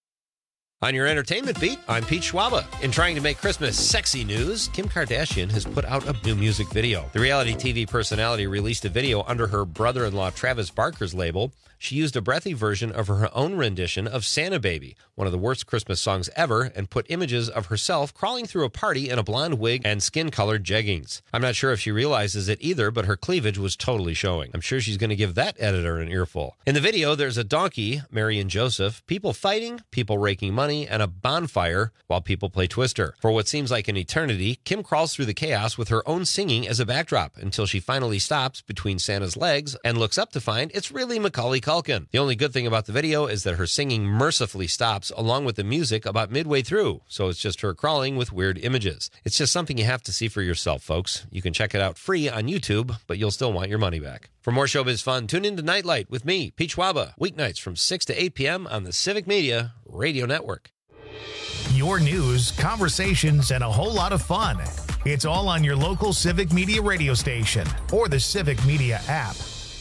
On your entertainment beat, I'm Pete Schwaba. In trying to make Christmas sexy news, Kim Kardashian has put out a new music video. The reality T V personality released a video under her brother-in-law Travis Barker's label. She used a breathy version of her own rendition of Santa Baby, one of the worst Christmas songs ever, and put images of herself crawling through a party in a blonde wig and skin-colored jeggings. I'm not sure if she realizes it either, but her cleavage was totally showing. I'm sure she's going to give that editor an earful. In the video, there's a donkey, Mary and Joseph, people fighting, people raking money, and a bonfire while people play Twister. For what seems like an eternity, Kim crawls through the chaos with her own singing as a backdrop until she finally stops between Santa's legs and looks up to find it's really Macaulay Culkin. The only good thing about the video is that her singing mercifully stops along with the music about midway through, so it's just her crawling with weird images. It's just something you have to see for yourself, folks. You can check it out free on YouTube, but you'll still want your money back. For more showbiz fun, tune in to Nightlight with me, Pete Schwaba, weeknights from six to eight p.m. on the Civic Media Radio Network. Your news, conversations, and a whole lot of fun. It's all on your local Civic Media radio station or the Civic Media app.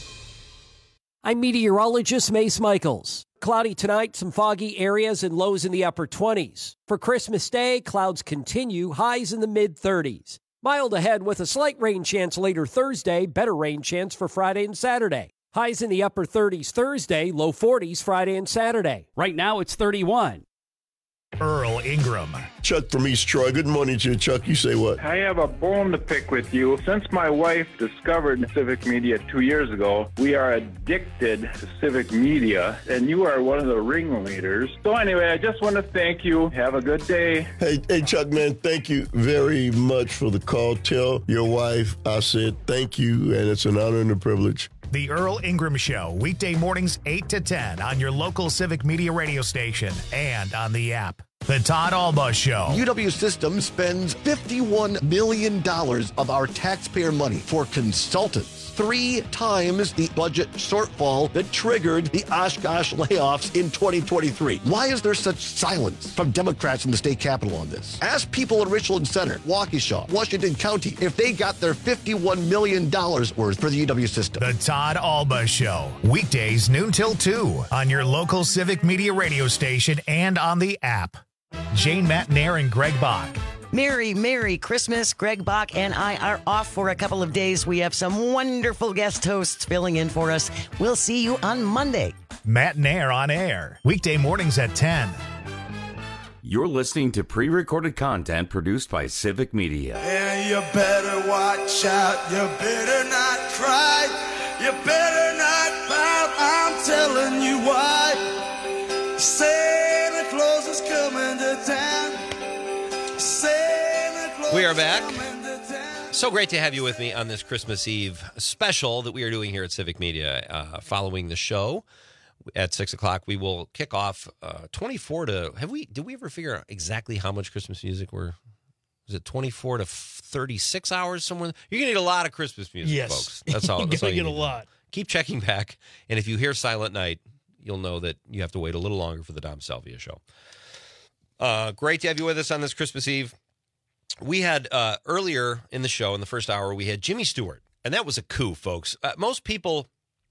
I'm meteorologist Mace Michaels. Cloudy tonight, some foggy areas and lows in the upper twenties. For Christmas Day, clouds continue, highs in the mid-thirties. Mild ahead with a slight rain chance later Thursday, better rain chance for Friday and Saturday. Highs in the upper thirties Thursday, low forties Friday and Saturday. Right now it's thirty-one. Earl Ingram. Chuck from East Troy. Good morning to you, Chuck. You say what? I have a bone to pick with you. Since my wife discovered Civic Media two years ago, we are addicted to Civic Media, and you are one of the ringleaders. So anyway, I just want to thank you. Have a good day. Hey, hey, Chuck, man, thank you very much for the call. Tell your wife I said thank you, and it's an honor and a privilege. The Earl Ingram Show, weekday mornings eight to ten on your local Civic Media radio station and on the app. The Todd Alba Show. U W Systems spends fifty-one million dollars of our taxpayer money for consultants, three times the budget shortfall that triggered the Oshkosh layoffs in twenty twenty-three. Why is there such silence from Democrats in the state capitol on this? Ask people in Richland Center, Waukesha, Washington County if they got their fifty-one million dollars worth for the U W system. The Todd Alba Show, weekdays noon till two on your local Civic Media radio station and on the app. Jane Matnair and Greg Bach. Merry, Merry Christmas. Greg Bach and I are off for a couple of days. We have some wonderful guest hosts filling in for us. We'll see you on Monday. Matnair on air, weekday mornings at ten. You're listening to pre-recorded content produced by Civic Media. And you better watch out. You better not cry. You better not pout. I'm telling you why. Santa Claus is coming to town. Santa Claus We are back. is coming to town. So great to have you with me on this Christmas Eve special that we are doing here at Civic Media. Uh, following the show at six o'clock, we will kick off uh, twenty-four to. Have we? Did we ever figure out exactly how much Christmas music we're? Is it twenty-four to thirty-six hours somewhere? You're gonna need a lot of Christmas music, Yes. folks. That's all. You're That's all gonna you get a need. lot. Keep checking back, and if you hear Silent Night, you'll know that you have to wait a little longer for the Dom Salvia show. Uh, great to have you with us on this Christmas Eve. We had uh, earlier in the show, in the first hour, we had Jimmy Stewart, and that was a coup, folks. Uh, most people,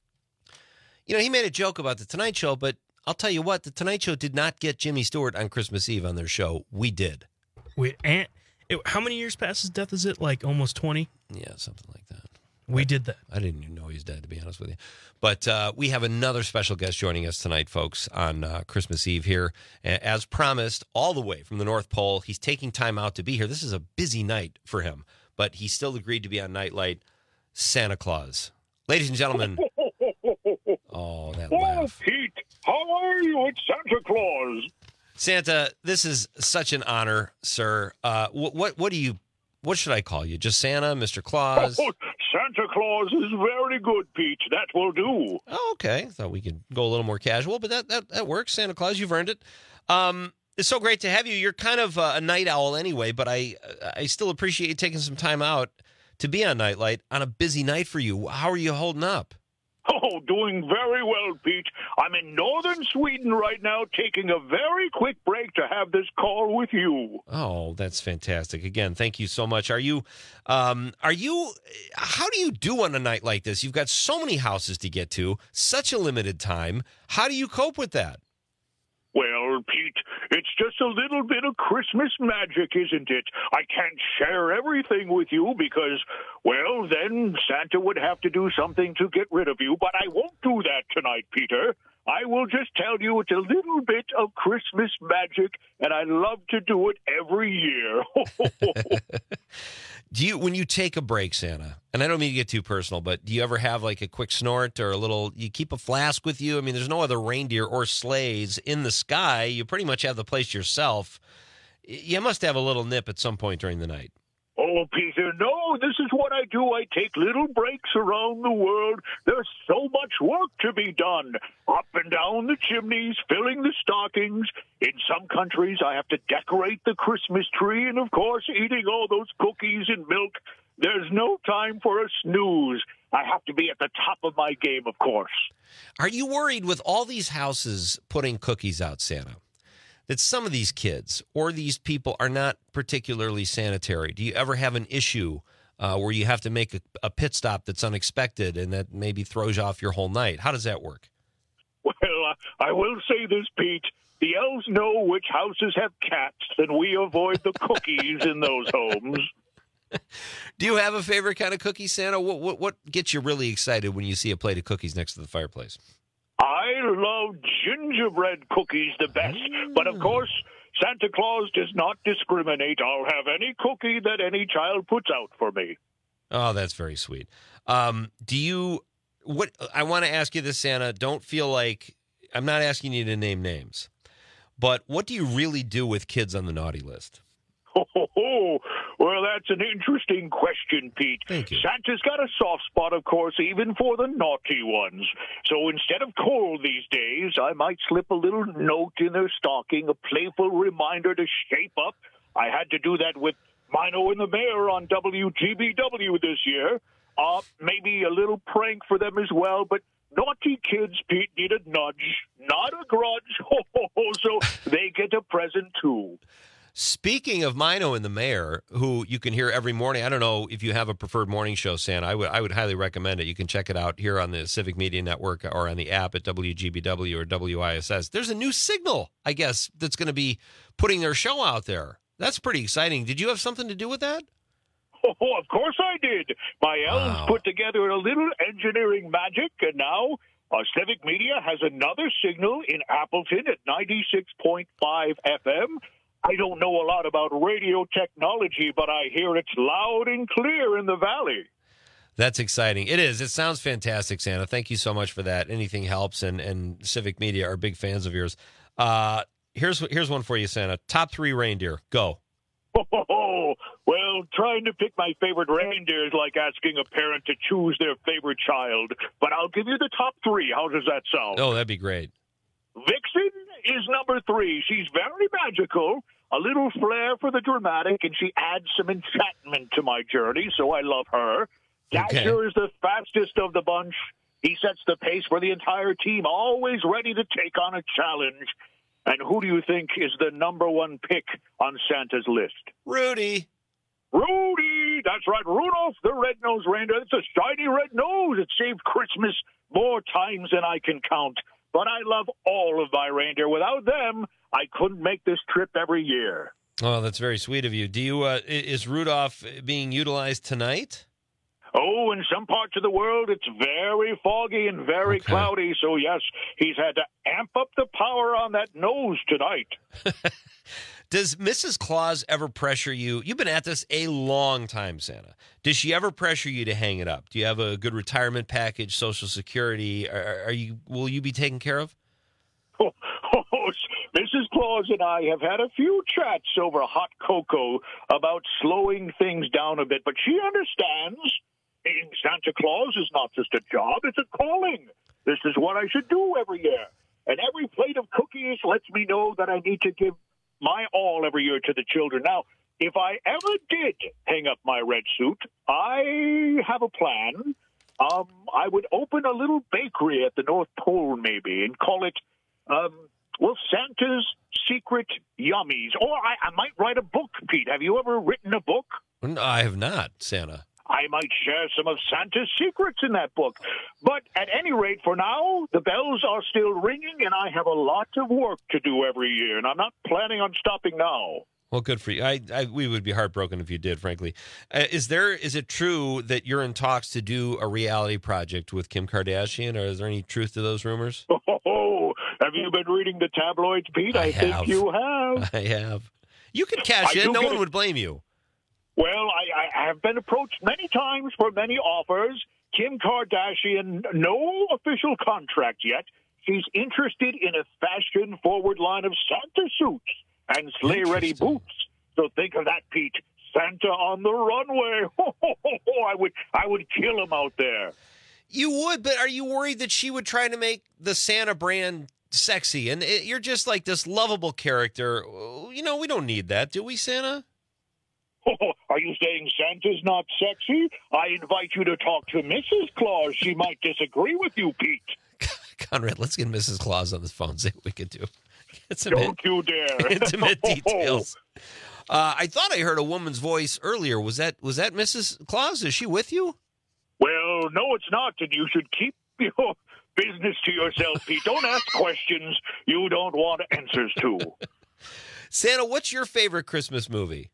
you know, he made a joke about the Tonight Show, but I'll tell you what, the Tonight Show did not get Jimmy Stewart on Christmas Eve on their show. We did. Wait, and it, how many years past his death is it? Like almost twenty? Yeah, something like that. We did that. I didn't even know he was dead, to be honest with you. But uh, we have another special guest joining us tonight, folks, on uh, Christmas Eve here. A- As promised, all the way from the North Pole, he's taking time out to be here. This is a busy night for him, but he still agreed to be on Nightlight. Santa Claus. Ladies and gentlemen. Oh, that laugh. Pete, how are you? It's Santa Claus. Santa, this is such an honor, sir. Uh, what, what, what do you, what should I call you? Just Santa, Mister Claus? Oh, Santa Claus is very good, Pete. That will do. Oh, okay. Thought we could go a little more casual, but that that, that works. Santa Claus, you've earned it. Um, it's so great to have you. You're kind of uh, a night owl anyway, but I I still appreciate you taking some time out to be on Nightlight on a busy night for you. How are you holding up? Oh, doing very well, Pete. I'm in northern Sweden right now, taking a very quick break to have this call with you. Oh, that's fantastic. Again, thank you so much. Are you, um, are you, how do you do on a night like this? You've got so many houses to get to, such a limited time. How do you cope with that? Well, Pete, it's just a little bit of Christmas magic, isn't it? I can't share everything with you because, well, then Santa would have to do something to get rid of you, but I won't do that tonight, Peter. I will just tell you it's a little bit of Christmas magic, and I love to do it every year. Do you, when you take a break, Santa, and I don't mean to get too personal, but do you ever have like a quick snort or a little, you keep a flask with you? I mean, there's no other reindeer or sleighs in the sky. You pretty much have the place yourself. You must have a little nip at some point during the night. Oh, Peter, no, this is what I do. I take little breaks around the world. There's so much work to be done. Up and down the chimneys, filling the stockings. In some countries, I have to decorate the Christmas tree and, of course, eating all those cookies and milk. There's no time for a snooze. I have to be at the top of my game, of course. Are you worried with all these houses putting cookies out, Santa, that some of these kids or these people are not particularly sanitary? Do you ever have an issue uh, where you have to make a, a pit stop that's unexpected and that maybe throws you off your whole night? How does that work? Well, uh, I will say this, Pete. The elves know which houses have cats, and we avoid the cookies in those homes. Do you have a favorite kind of cookie, Santa? What, what, what gets you really excited when you see a plate of cookies next to the fireplace? I love gingerbread cookies the best, but of course, Santa Claus does not discriminate. I'll have any cookie that any child puts out for me. Oh, that's very sweet. Um, do you, what, I want to ask you this, Santa, don't feel like, I'm not asking you to name names, but what do you really do with kids on the naughty list? Ho, ho, ho. Well, that's an interesting question, Pete. Thank you. Santa's got a soft spot, of course, even for the naughty ones. So instead of coal these days, I might slip a little note in their stocking, a playful reminder to shape up. I had to do that with Mino and the Mayor on W G B W this year. Uh, maybe a little prank for them as well, but naughty kids, Pete, need a nudge, not a grudge. Ho, ho, ho, so they get a present, too. Speaking of Mino and the Mayor, who you can hear every morning, I don't know if you have a preferred morning show, Santa. I would I would highly recommend it. You can check it out here on the Civic Media Network or on the app at W G B W or W I S S. There's a new signal, I guess, that's going to be putting their show out there. That's pretty exciting. Did you have something to do with that? Oh, of course I did. My elves Wow. put together a little engineering magic, and now uh, Civic Media has another signal in Appleton at ninety-six point five F M. I don't know a lot about radio technology, but I hear it's loud and clear in the valley. That's exciting. It is. It sounds fantastic, Santa. Thank you so much for that. Anything helps, and, and Civic Media are big fans of yours. Uh, here's here's one for you, Santa. Top three reindeer. Go. Oh, Well, trying to pick my favorite reindeer is like asking a parent to choose their favorite child. But I'll give you the top three. How does that sound? Oh, that'd be great. Vixen is number three. She's very magical, a little flair for the dramatic, and she adds some enchantment to my journey, so I love her. Dasher Okay. is the fastest of the bunch. He sets the pace for the entire team, always ready to take on a challenge. And who do you think is the number one pick on Santa's list? Rudy. Rudy! That's right, Rudolph the Red-Nosed Reindeer. It's a shiny red nose. It saved Christmas more times than I can count. But I love all of my reindeer. Without them, I couldn't make this trip every year. Oh, that's very sweet of you. Do you? Uh, i- is Rudolph being utilized tonight? Oh, in some parts of the world, it's very foggy and very Okay. cloudy. So, yes, he's had to amp up the power on that nose tonight. Does Missus Claus ever pressure you? You've been at this a long time, Santa. Does she ever pressure you to hang it up? Do you have a good retirement package, Social Security? Are, are you? Will you be taken care of? Oh, oh, Missus Claus and I have had a few chats over hot cocoa about slowing things down a bit, but she understands being Santa Claus is not just a job, it's a calling. This is what I should do every year. And every plate of cookies lets me know that I need to give my all every year to the children. Now, if I ever did hang up my red suit, I have a plan. Um, I would open a little bakery at the North Pole, maybe, and call it, um, well, Santa's Secret Yummies. Or I, I might write a book, Pete. Have you ever written a book? No, I have not, Santa. I might share some of Santa's secrets in that book. But at any rate, for now, the bells are still ringing, and I have a lot of work to do every year, and I'm not planning on stopping now. Well, good for you. I, I we would be heartbroken if you did, frankly. Uh, is there? Is it true that you're in talks to do a reality project with Kim Kardashian, or is there any truth to those rumors? Oh, have you been reading the tabloids, Pete? I, I think have. you have. I have. You can cash I in. do No get one it. would blame you. Well, I, I have been approached many times for many offers. Kim Kardashian, no official contract yet. She's interested in a fashion-forward line of Santa suits and sleigh-ready boots. So think of that, Pete. Santa on the runway. Ho, ho, ho, ho. I would, I would kill him out there. You would, but are you worried that she would try to make the Santa brand sexy? And it, you're just like this lovable character. You know, we don't need that, do we, Santa? Oh, are you saying Santa's not sexy? I invite you to talk to Missus Claus. She might disagree with you, Pete. Conrad, let's get Missus Claus on the phone. See what we could do. Get some Don't you dare. intimate details. Uh, I thought I heard a woman's voice earlier. Was that was that Missus Claus? Is she with you? Well, no, it's not, and you should keep your business to yourself, Pete. Don't ask questions you don't want answers to. Santa, what's your favorite Christmas movie?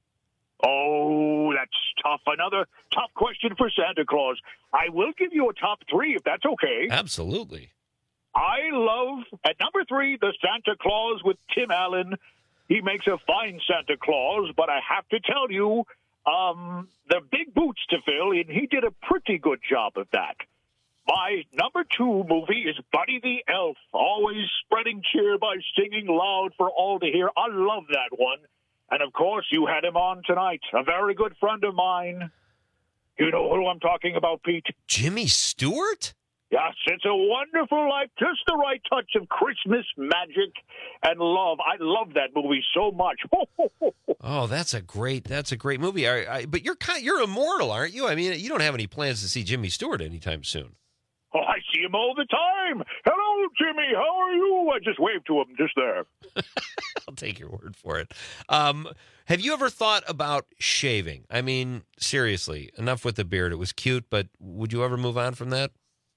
Oh, that's tough. Another tough question for Santa Claus. I will give you a top three, if that's okay. Absolutely. I love, at number three, the Santa Claus with Tim Allen. He makes a fine Santa Claus, but I have to tell you, um, the big boots to fill, and he did a pretty good job of that. My number two movie is Buddy the Elf, always spreading cheer by singing loud for all to hear. I love that one. And, of course, you had him on tonight, a very good friend of mine. You know who I'm talking about, Pete? Jimmy Stewart? Yes, it's a wonderful life, just the right touch of Christmas magic and love. I love that movie so much. Oh, that's a great that's a great movie. I, I, but you're kind you're immortal, aren't you? I mean, you don't have any plans to see Jimmy Stewart anytime soon. Oh, I see him all the time. Hello, Jimmy. How are you? I just waved to him just there. I'll take your word for it. Um, have you ever thought about shaving? I mean, seriously, enough with the beard. It was cute, but would you ever move on from that?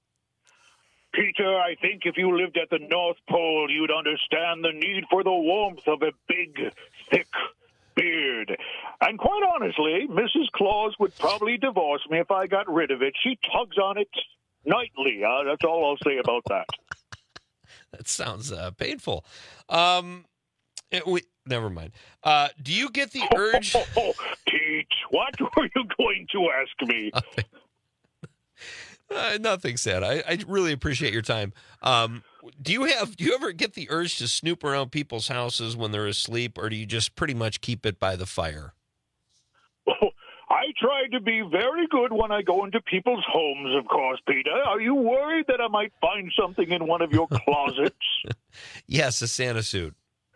Peter, I think if you lived at the North Pole, you'd understand the need for the warmth of a big, thick beard. And quite honestly, Missus Claus would probably divorce me if I got rid of it. She tugs on it nightly. Uh, that's all I'll say about that. That sounds uh, painful. Um, it, we, never mind. Uh, do you get the urge? Oh, oh, oh, Pete, what were you going to ask me? Nothing, uh, nothing said. I, I really appreciate your time. Um, do you have? Do you ever get the urge to snoop around people's houses when they're asleep, or do you just pretty much keep it by the fire? Oh, try to be very good when I go into people's homes, of course, Peter. Are you worried that I might find something in one of your closets? Yes, a Santa suit.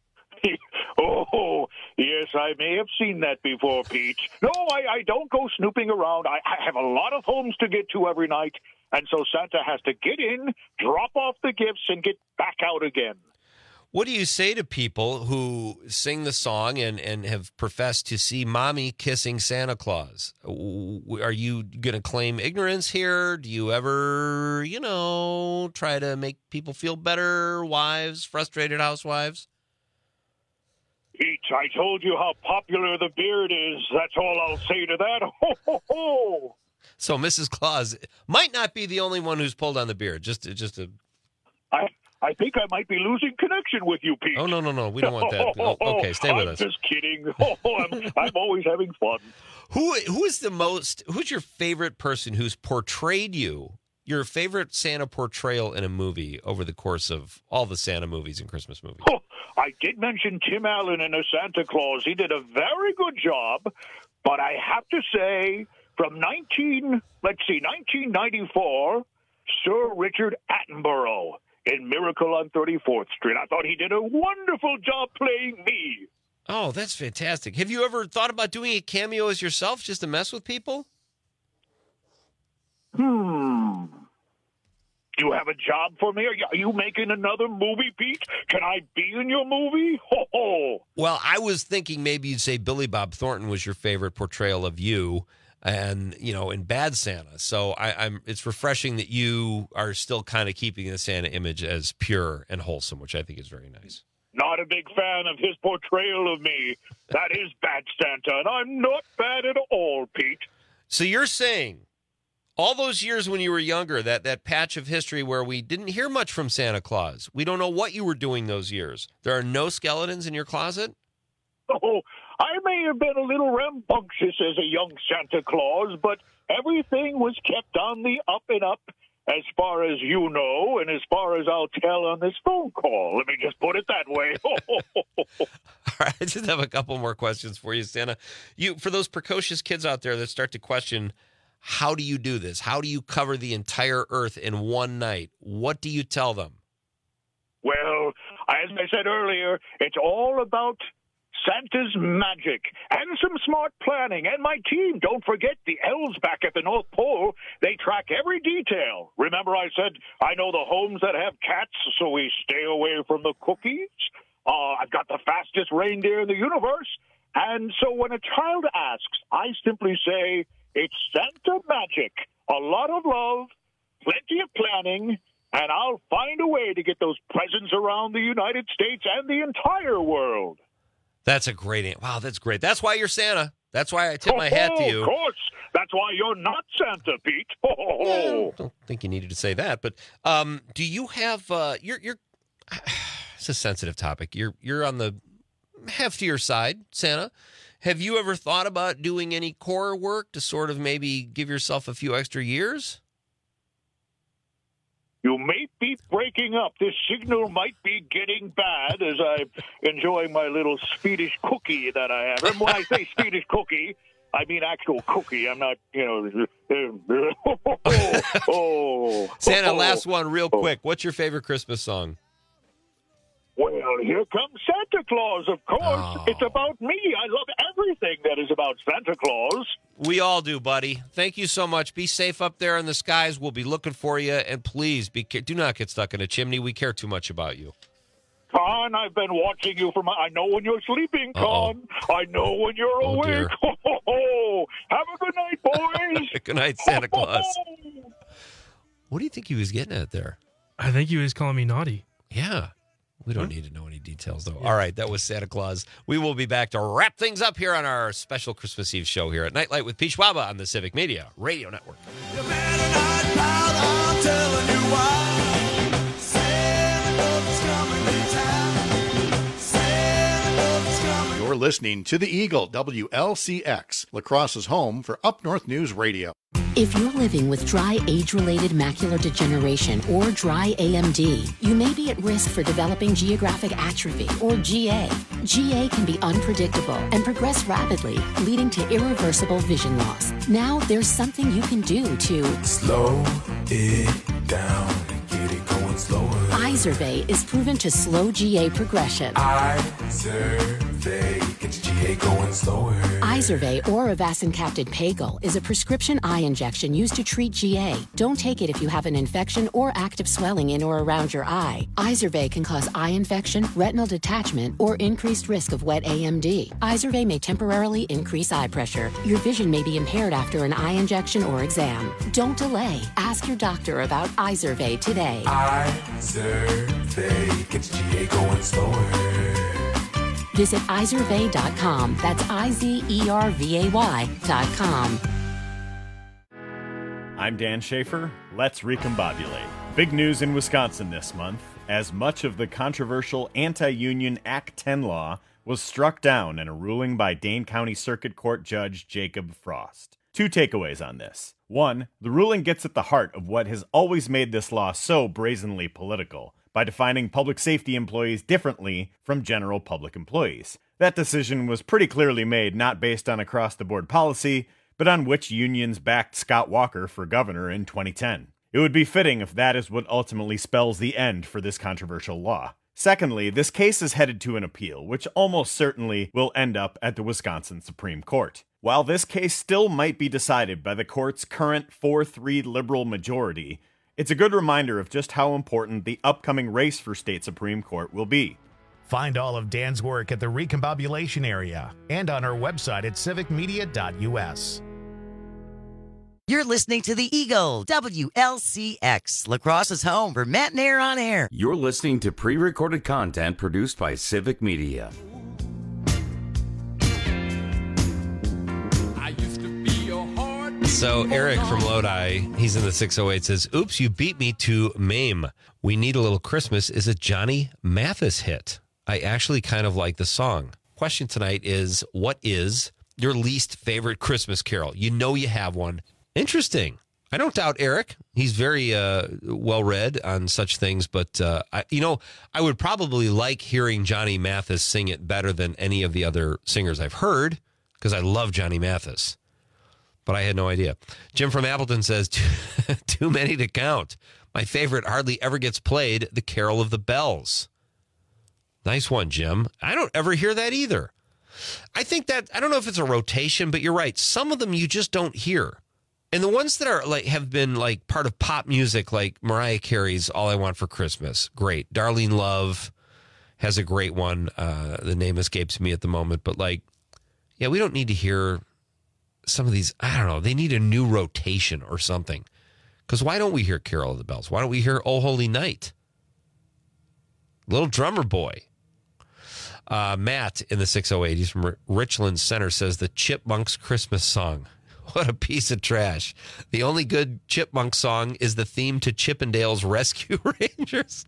Oh, yes, I may have seen that before, Pete. No, I, I don't go snooping around. I, I have a lot of homes to get to every night, and so Santa has to get in, drop off the gifts, and get back out again. What do you say to people who sing the song and, and have professed to see mommy kissing Santa Claus? Are you going to claim ignorance here? Do you ever, you know, try to make people feel better, wives, frustrated housewives? Pete, I told you how popular the beard is. That's all I'll say to that. Ho, ho, ho. So Missus Claus might not be the only one who's pulled on the beard. Just, just a... I... I think I might be losing connection with you, Pete. Oh, no, no, no. We don't want that. Oh, okay, stay with I'm us. I'm just kidding. I'm, I'm always having fun. Who Who is the most, who's your favorite person who's portrayed you, your favorite Santa portrayal in a movie over the course of all the Santa movies and Christmas movies? Oh, I did mention Tim Allen in A Santa Claus. He did a very good job, but I have to say, from nineteen, let's see, nineteen ninety-four, Sir Richard Attenborough in Miracle on thirty-fourth Street. I thought he did a wonderful job playing me. Oh, that's fantastic. Have you ever thought about doing a cameo as yourself just to mess with people? Hmm. Do you have a job for me? Are you, are you making another movie, Pete? Can I be in your movie? Ho, ho. Well, I was thinking maybe you'd say Billy Bob Thornton was your favorite portrayal of you, and, you know, in Bad Santa. So I, I'm. It's refreshing that you are still kind of keeping the Santa image as pure and wholesome, which I think is very nice. Not a big fan of his portrayal of me. That is Bad Santa, and I'm not bad at all, Pete. So you're saying all those years when you were younger, that, that patch of history where we didn't hear much from Santa Claus, we don't know what you were doing those years. There are no skeletons in your closet? Oh, I may have been a little rambunctious as a young Santa Claus, but everything was kept on the up and up, as far as you know, and as far as I'll tell on this phone call. Let me just put it that way. All right, I just have a couple more questions for you, Santa. You, for those precocious kids out there that start to question, how do you do this? How do you cover the entire earth in one night? What do you tell them? Well, as I said earlier, it's all about Santa's magic and some smart planning. And my team, don't forget the elves back at the North Pole. They track every detail. Remember I said I know the homes that have cats, so we stay away from the cookies? Uh, I've got the fastest reindeer in the universe. And so when a child asks, I simply say, it's Santa magic. A lot of love, plenty of planning, and I'll find a way to get those presents around the United States and the entire world. That's a great answer. Wow, that's great. That's why you're Santa. That's why I tip my hat to you. Of course. That's why you're not Santa, Pete. Yeah, I don't think you needed to say that. But um, do you have uh, – you're, you're – it's a sensitive topic. You're, you're on the heftier side, Santa. Have you ever thought about doing any core work to sort of maybe give yourself a few extra years? You may be breaking up. This signal might be getting bad as I'm enjoying my little Swedish cookie that I have. And when I say Swedish cookie, I mean actual cookie. I'm not, you know. oh, oh, Santa, oh, last one real quick. What's your favorite Christmas song? Well, here comes Santa Claus, of course. Oh. It's about me. I love everything that is about Santa Claus. We all do, buddy. Thank you so much. Be safe up there in the skies. We'll be looking for you. And please, be do not get stuck in a chimney. We care too much about you. Con, I've been watching you from. I know when you're sleeping, Con. Uh-oh. I know when you're oh, awake. Ho, ho, ho. Have a good night, boys. Good night, Santa Claus. What do you think he was getting at there? I think he was calling me naughty. Yeah. We don't need to know any details, though. All right, that was Santa Claus. We will be back to wrap things up here on our special Christmas Eve show here at Nightlight with Pete Schwaba on the Civic Media Radio Network. You better not pout, I'm telling you why. Santa Claus is coming to town. Santa Claus is coming. You're listening to the Eagle, W L C X, La Crosse's home for Up North News Radio. If you're living with dry age-related macular degeneration or dry A M D, you may be at risk for developing geographic atrophy or G A. G A can be unpredictable and progress rapidly, leading to irreversible vision loss. Now there's something you can do to slow it down and get it going slower. Izervay is proven to slow G A progression. Izervay gets G A going slower. Izervay or avacincaptad pagel is a prescription eye injection used to treat G A. Don't take it if you have an infection or active swelling in or around your eye. Izervay can cause eye infection, retinal detachment, or increased risk of wet A M D. Izervay may temporarily increase eye pressure. Your vision may be impaired after an eye injection or exam. Don't delay. Ask your doctor about Izervay today. Izervay gets G A going slower. Visit izervay dot com. That's I Z E R V A Y dot com. I'm Dan Schaefer. Let's recombobulate. Big news in Wisconsin this month, as much of the controversial anti-union Act ten law was struck down in a ruling by Dane County Circuit Court Judge Jacob Frost. Two takeaways on this. One, the ruling gets at the heart of what has always made this law so brazenly political, by defining public safety employees differently from general public employees. That decision was pretty clearly made not based on across-the-board policy, but on which unions backed Scott Walker for governor in twenty ten. It would be fitting if that is what ultimately spells the end for this controversial law. Secondly, this case is headed to an appeal, which almost certainly will end up at the Wisconsin Supreme Court. While this case still might be decided by the court's current four three liberal majority, it's a good reminder of just how important the upcoming race for state Supreme Court will be. Find all of Dan's work at the Recombobulation area and on our website at civic media dot U S. You're listening to the Eagle, W L C X, La Crosse's home for Matt and Air on Air. You're listening to pre-recorded content produced by Civic Media. So Eric from Lodi, he's in the six oh eight, says, "Oops, you beat me to MAME. We Need a Little Christmas is a Johnny Mathis hit. I actually kind of like the song." Question tonight is, what is your least favorite Christmas carol? You know you have one. Interesting. I don't doubt Eric. He's very uh, well-read on such things, but, uh, I, you know, I would probably like hearing Johnny Mathis sing it better than any of the other singers I've heard, because I love Johnny Mathis. But I had no idea. Jim from Appleton says, too many to count. My favorite hardly ever gets played, The Carol of the Bells. Nice one, Jim. I don't ever hear that either. I think that, I don't know if it's a rotation, but you're right. Some of them you just don't hear. And the ones that are like have been like part of pop music, like Mariah Carey's All I Want for Christmas. Great. Darlene Love has a great one. Uh, the name escapes me at the moment. But like, yeah, we don't need to hear some of these. I don't know. They need a new rotation or something. Because why don't we hear Carol of the Bells? Why don't we hear Oh Holy Night? Little Drummer Boy. Uh, Matt in the six oh eight, he's from Richland Center, says the Chipmunks Christmas song. What a piece of trash. The only good Chipmunk song is the theme to Chippendale's Rescue Rangers.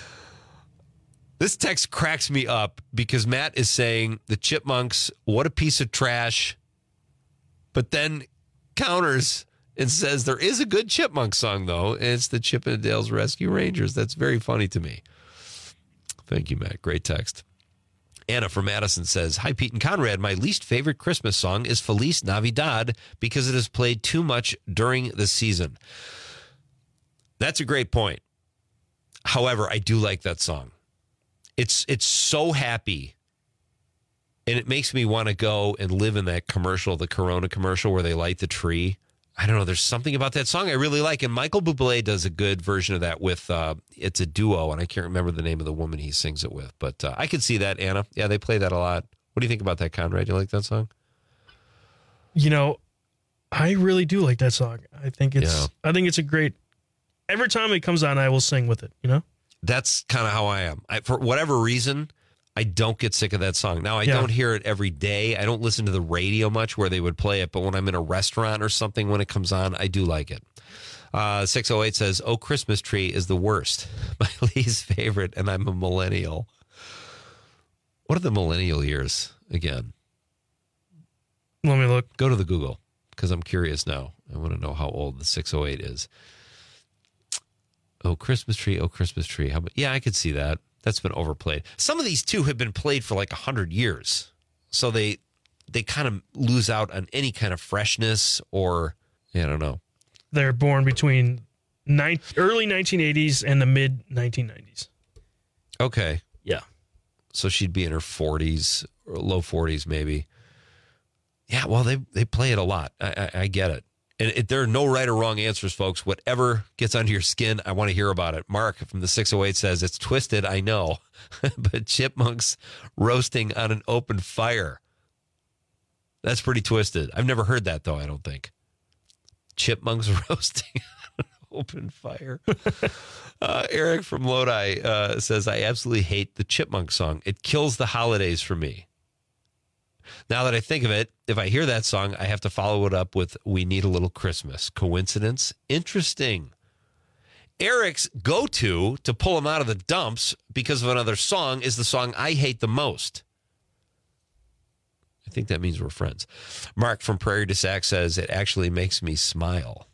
This text cracks me up because Matt is saying the Chipmunks, what a piece of trash, but then counters and says there is a good Chipmunk song, though, and it's the Chippendale's Rescue Rangers. That's very funny to me. Thank you, Matt. Great text. Anna from Madison says, "Hi, Pete and Conrad. My least favorite Christmas song is Feliz Navidad because it is played too much during the season." That's a great point. However, I do like that song. It's it's so happy, and it makes me want to go and live in that commercial, the Corona commercial where they light the tree. I don't know. There's something about that song I really like, and Michael Bublé does a good version of that with, uh, it's a duo, and I can't remember the name of the woman he sings it with, but uh, I could see that, Anna. Yeah, they play that a lot. What do you think about that, Conrad? Do you like that song? You know, I really do like that song. I think it's, Yeah. I think it's a great. Every time it comes on, I will sing with it. You know, That's kind of how I am. I, for whatever reason, I don't get sick of that song. Now, I Yeah. don't hear it every day. I don't listen to the radio much where they would play it, but when I'm in a restaurant or something, when it comes on, I do like it. Uh, six oh eight says, "Oh, Christmas Tree is the worst. My least favorite, and I'm a millennial." What are the millennial years again? Let me look. Go to the Google, because I'm curious now. I want to know how old the six oh eight is. Oh, Christmas tree. Oh, Christmas tree. How about, yeah, I could see that. That's been overplayed. Some of these, too, have been played for like one hundred years. So they they kind of lose out on any kind of freshness or, yeah, I don't know. They're born between ni- early nineteen eighties and the mid nineteen nineties. Okay. Yeah. So she'd be in her forties or low forties, maybe. Yeah, well, they they play it a lot. I, I, I get it. And it, there are no right or wrong answers, folks. Whatever gets under your skin, I want to hear about it. Mark from the six oh eight says, it's twisted, I know. But chipmunks roasting on an open fire. That's pretty twisted. I've never heard that, though, I don't think. Chipmunks roasting on an open fire. uh, Eric from Lodi uh, says, I absolutely hate the Chipmunk song. It kills the holidays for me. Now that I think of it, if I hear that song, I have to follow it up with We Need a Little Christmas. Coincidence? Interesting. Eric's go-to to pull him out of the dumps because of another song is the song I hate the most. I think that means we're friends. Mark from Prairie du Sac says, it actually makes me smile.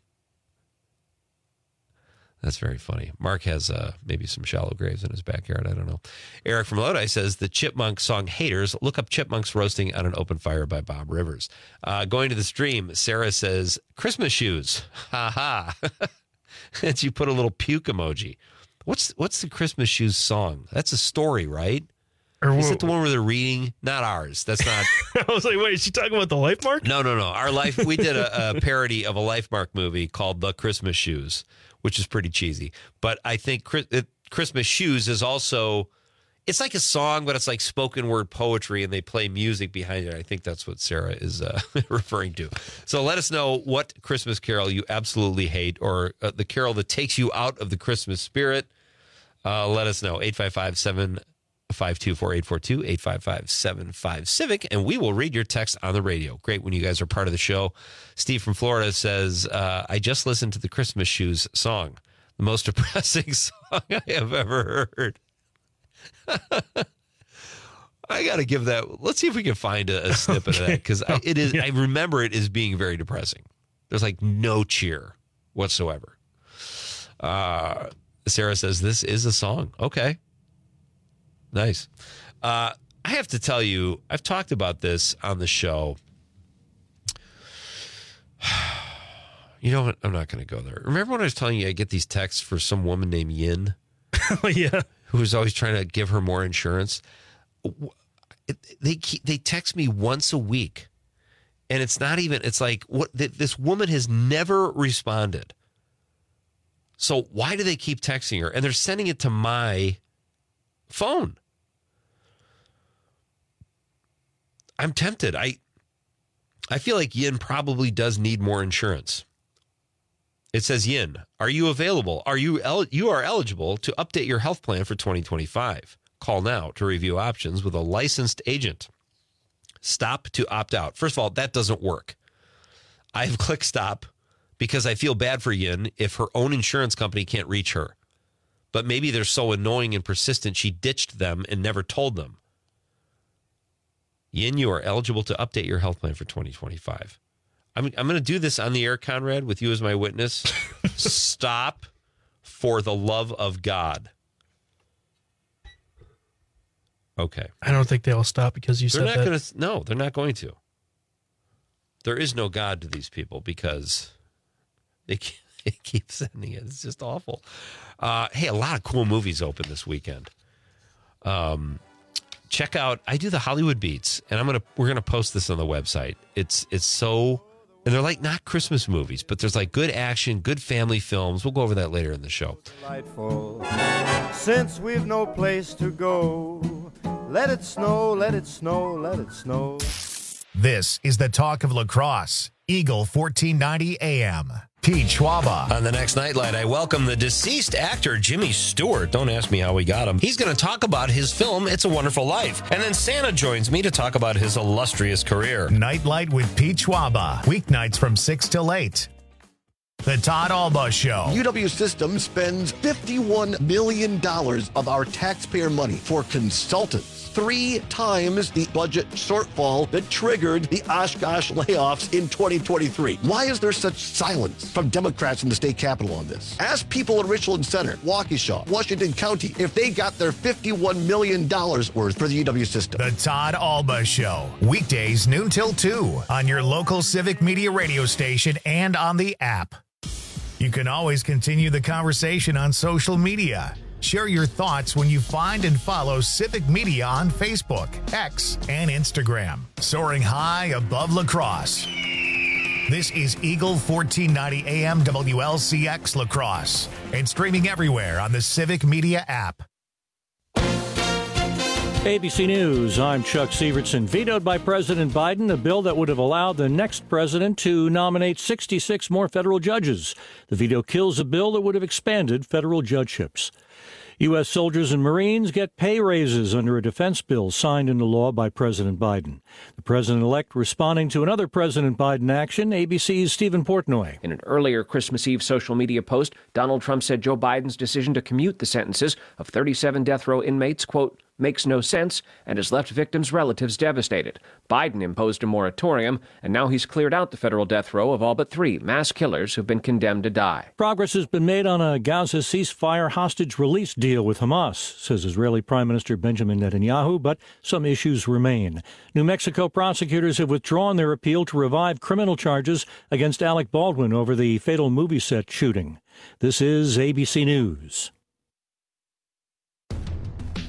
That's very funny. Mark has uh, maybe some shallow graves in his backyard. I don't know. Eric from Lodi says the Chipmunk song Haters. Look up Chipmunks Roasting on an Open Fire by Bob Rivers. Uh, going to the stream, Sarah says Christmas shoes. Ha ha. And she put a little puke emoji. What's what's the Christmas shoes song? That's a story, right? Or is it the one where they're reading? Not ours. That's not. I was like, wait, is she talking about the Lifemark? No, no, no. Our life. We did a, a parody of a Lifemark movie called The Christmas Shoes, which is pretty cheesy. But I think Christmas Shoes is also, it's like a song, but it's like spoken word poetry, and they play music behind it. I think that's what Sarah is uh, referring to. So let us know what Christmas carol you absolutely hate, or uh, the carol that takes you out of the Christmas spirit. Uh, let us know. eight five five, seven five two, four eight four two, eight five five, seven five, Civic, and we will read your text on the radio. Great when you guys are part of the show. Steve from Florida says, uh, I just listened to the Christmas Shoes song, the most depressing song I have ever heard. I got to give that, let's see if we can find a, a snippet okay. of that, because it is, yeah. I remember it as being very depressing. There's like no cheer whatsoever. Uh, Sarah says, this is a song. Okay. Nice. Uh, I have to tell you, I've talked about this on the show. You know what? I'm not going to go there. Remember when I was telling you I get these texts for some woman named Yin? Oh, yeah. Who's always trying to give her more insurance? They they text me once a week. And it's not even, it's like, what? This woman has never responded. So why do they keep texting her? And they're sending it to my phone. I'm tempted. I I feel like Yin probably does need more insurance. It says, Yin, are you available? Are you el- you are eligible to update your health plan for twenty twenty-five. Call now to review options with a licensed agent. Stop to opt out. First of all, that doesn't work. I've clicked stop because I feel bad for Yin if her own insurance company can't reach her. But maybe they're so annoying and persistent she ditched them and never told them. Yin, you are eligible to update your health plan for twenty twenty-five. I'm, I'm going to do this on the air, Conrad, with you as my witness. Stop for the love of God. Okay. I don't think they'll stop because you they're said not that. Gonna, no, they're not going to. There is no God to these people because they keep, they keep sending it. It's just awful. Uh, hey, a lot of cool movies open this weekend. Um, check out. I do the Hollywood Beats, and I'm gonna we're gonna post this on the website. It's it's so, and they're like not Christmas movies, but there's like good action, good family films. We'll go over that later in the show. Delightful. Since we've no place to go, let it snow, let it snow, let it snow. This is the talk of lacrosse. Eagle fourteen ninety A M. Pete Schwaba. On the next Nightlight, I welcome the deceased actor Jimmy Stewart. Don't ask me how we got him. He's going to talk about his film, It's a Wonderful Life. And then Santa joins me to talk about his illustrious career. Nightlight with Pete Schwaba. Weeknights from six till eight. The Todd Alba Show. U W Systems spends fifty-one million dollars of our taxpayer money for consultants. Three times the budget shortfall that triggered the Oshkosh layoffs in twenty twenty-three. Why is there such silence from Democrats in the state capitol on this? Ask people in Richland Center, Waukesha, Washington County, if they got their fifty-one million dollars worth for the U W system. The Todd Alba Show. Weekdays noon till two on your local Civic Media radio station and on the app. You can always continue the conversation on social media. Share your thoughts when you find and follow Civic Media on Facebook, X, and Instagram. Soaring high above La Crosse. This is Eagle fourteen ninety A M W L C X La Crosse and streaming everywhere on the Civic Media app. A B C News, I'm Chuck Severson. Vetoed by President Biden, a bill that would have allowed the next president to nominate sixty-six more federal judges. The veto kills a bill that would have expanded federal judgeships. U S soldiers and Marines get pay raises under a defense bill signed into law by President Biden. The president-elect responding to another President Biden action, A B C's Stephen Portnoy. In an earlier Christmas Eve social media post, Donald Trump said Joe Biden's decision to commute the sentences of thirty-seven death row inmates, quote, makes no sense and has left victims' relatives devastated. Biden imposed a moratorium, and now he's cleared out the federal death row of all but three mass killers who've been condemned to die. Progress has been made on a Gaza ceasefire hostage release deal with Hamas, says Israeli Prime Minister Benjamin Netanyahu, but some issues remain. New Mexico prosecutors have withdrawn their appeal to revive criminal charges against Alec Baldwin over the fatal movie set shooting. This is A B C News.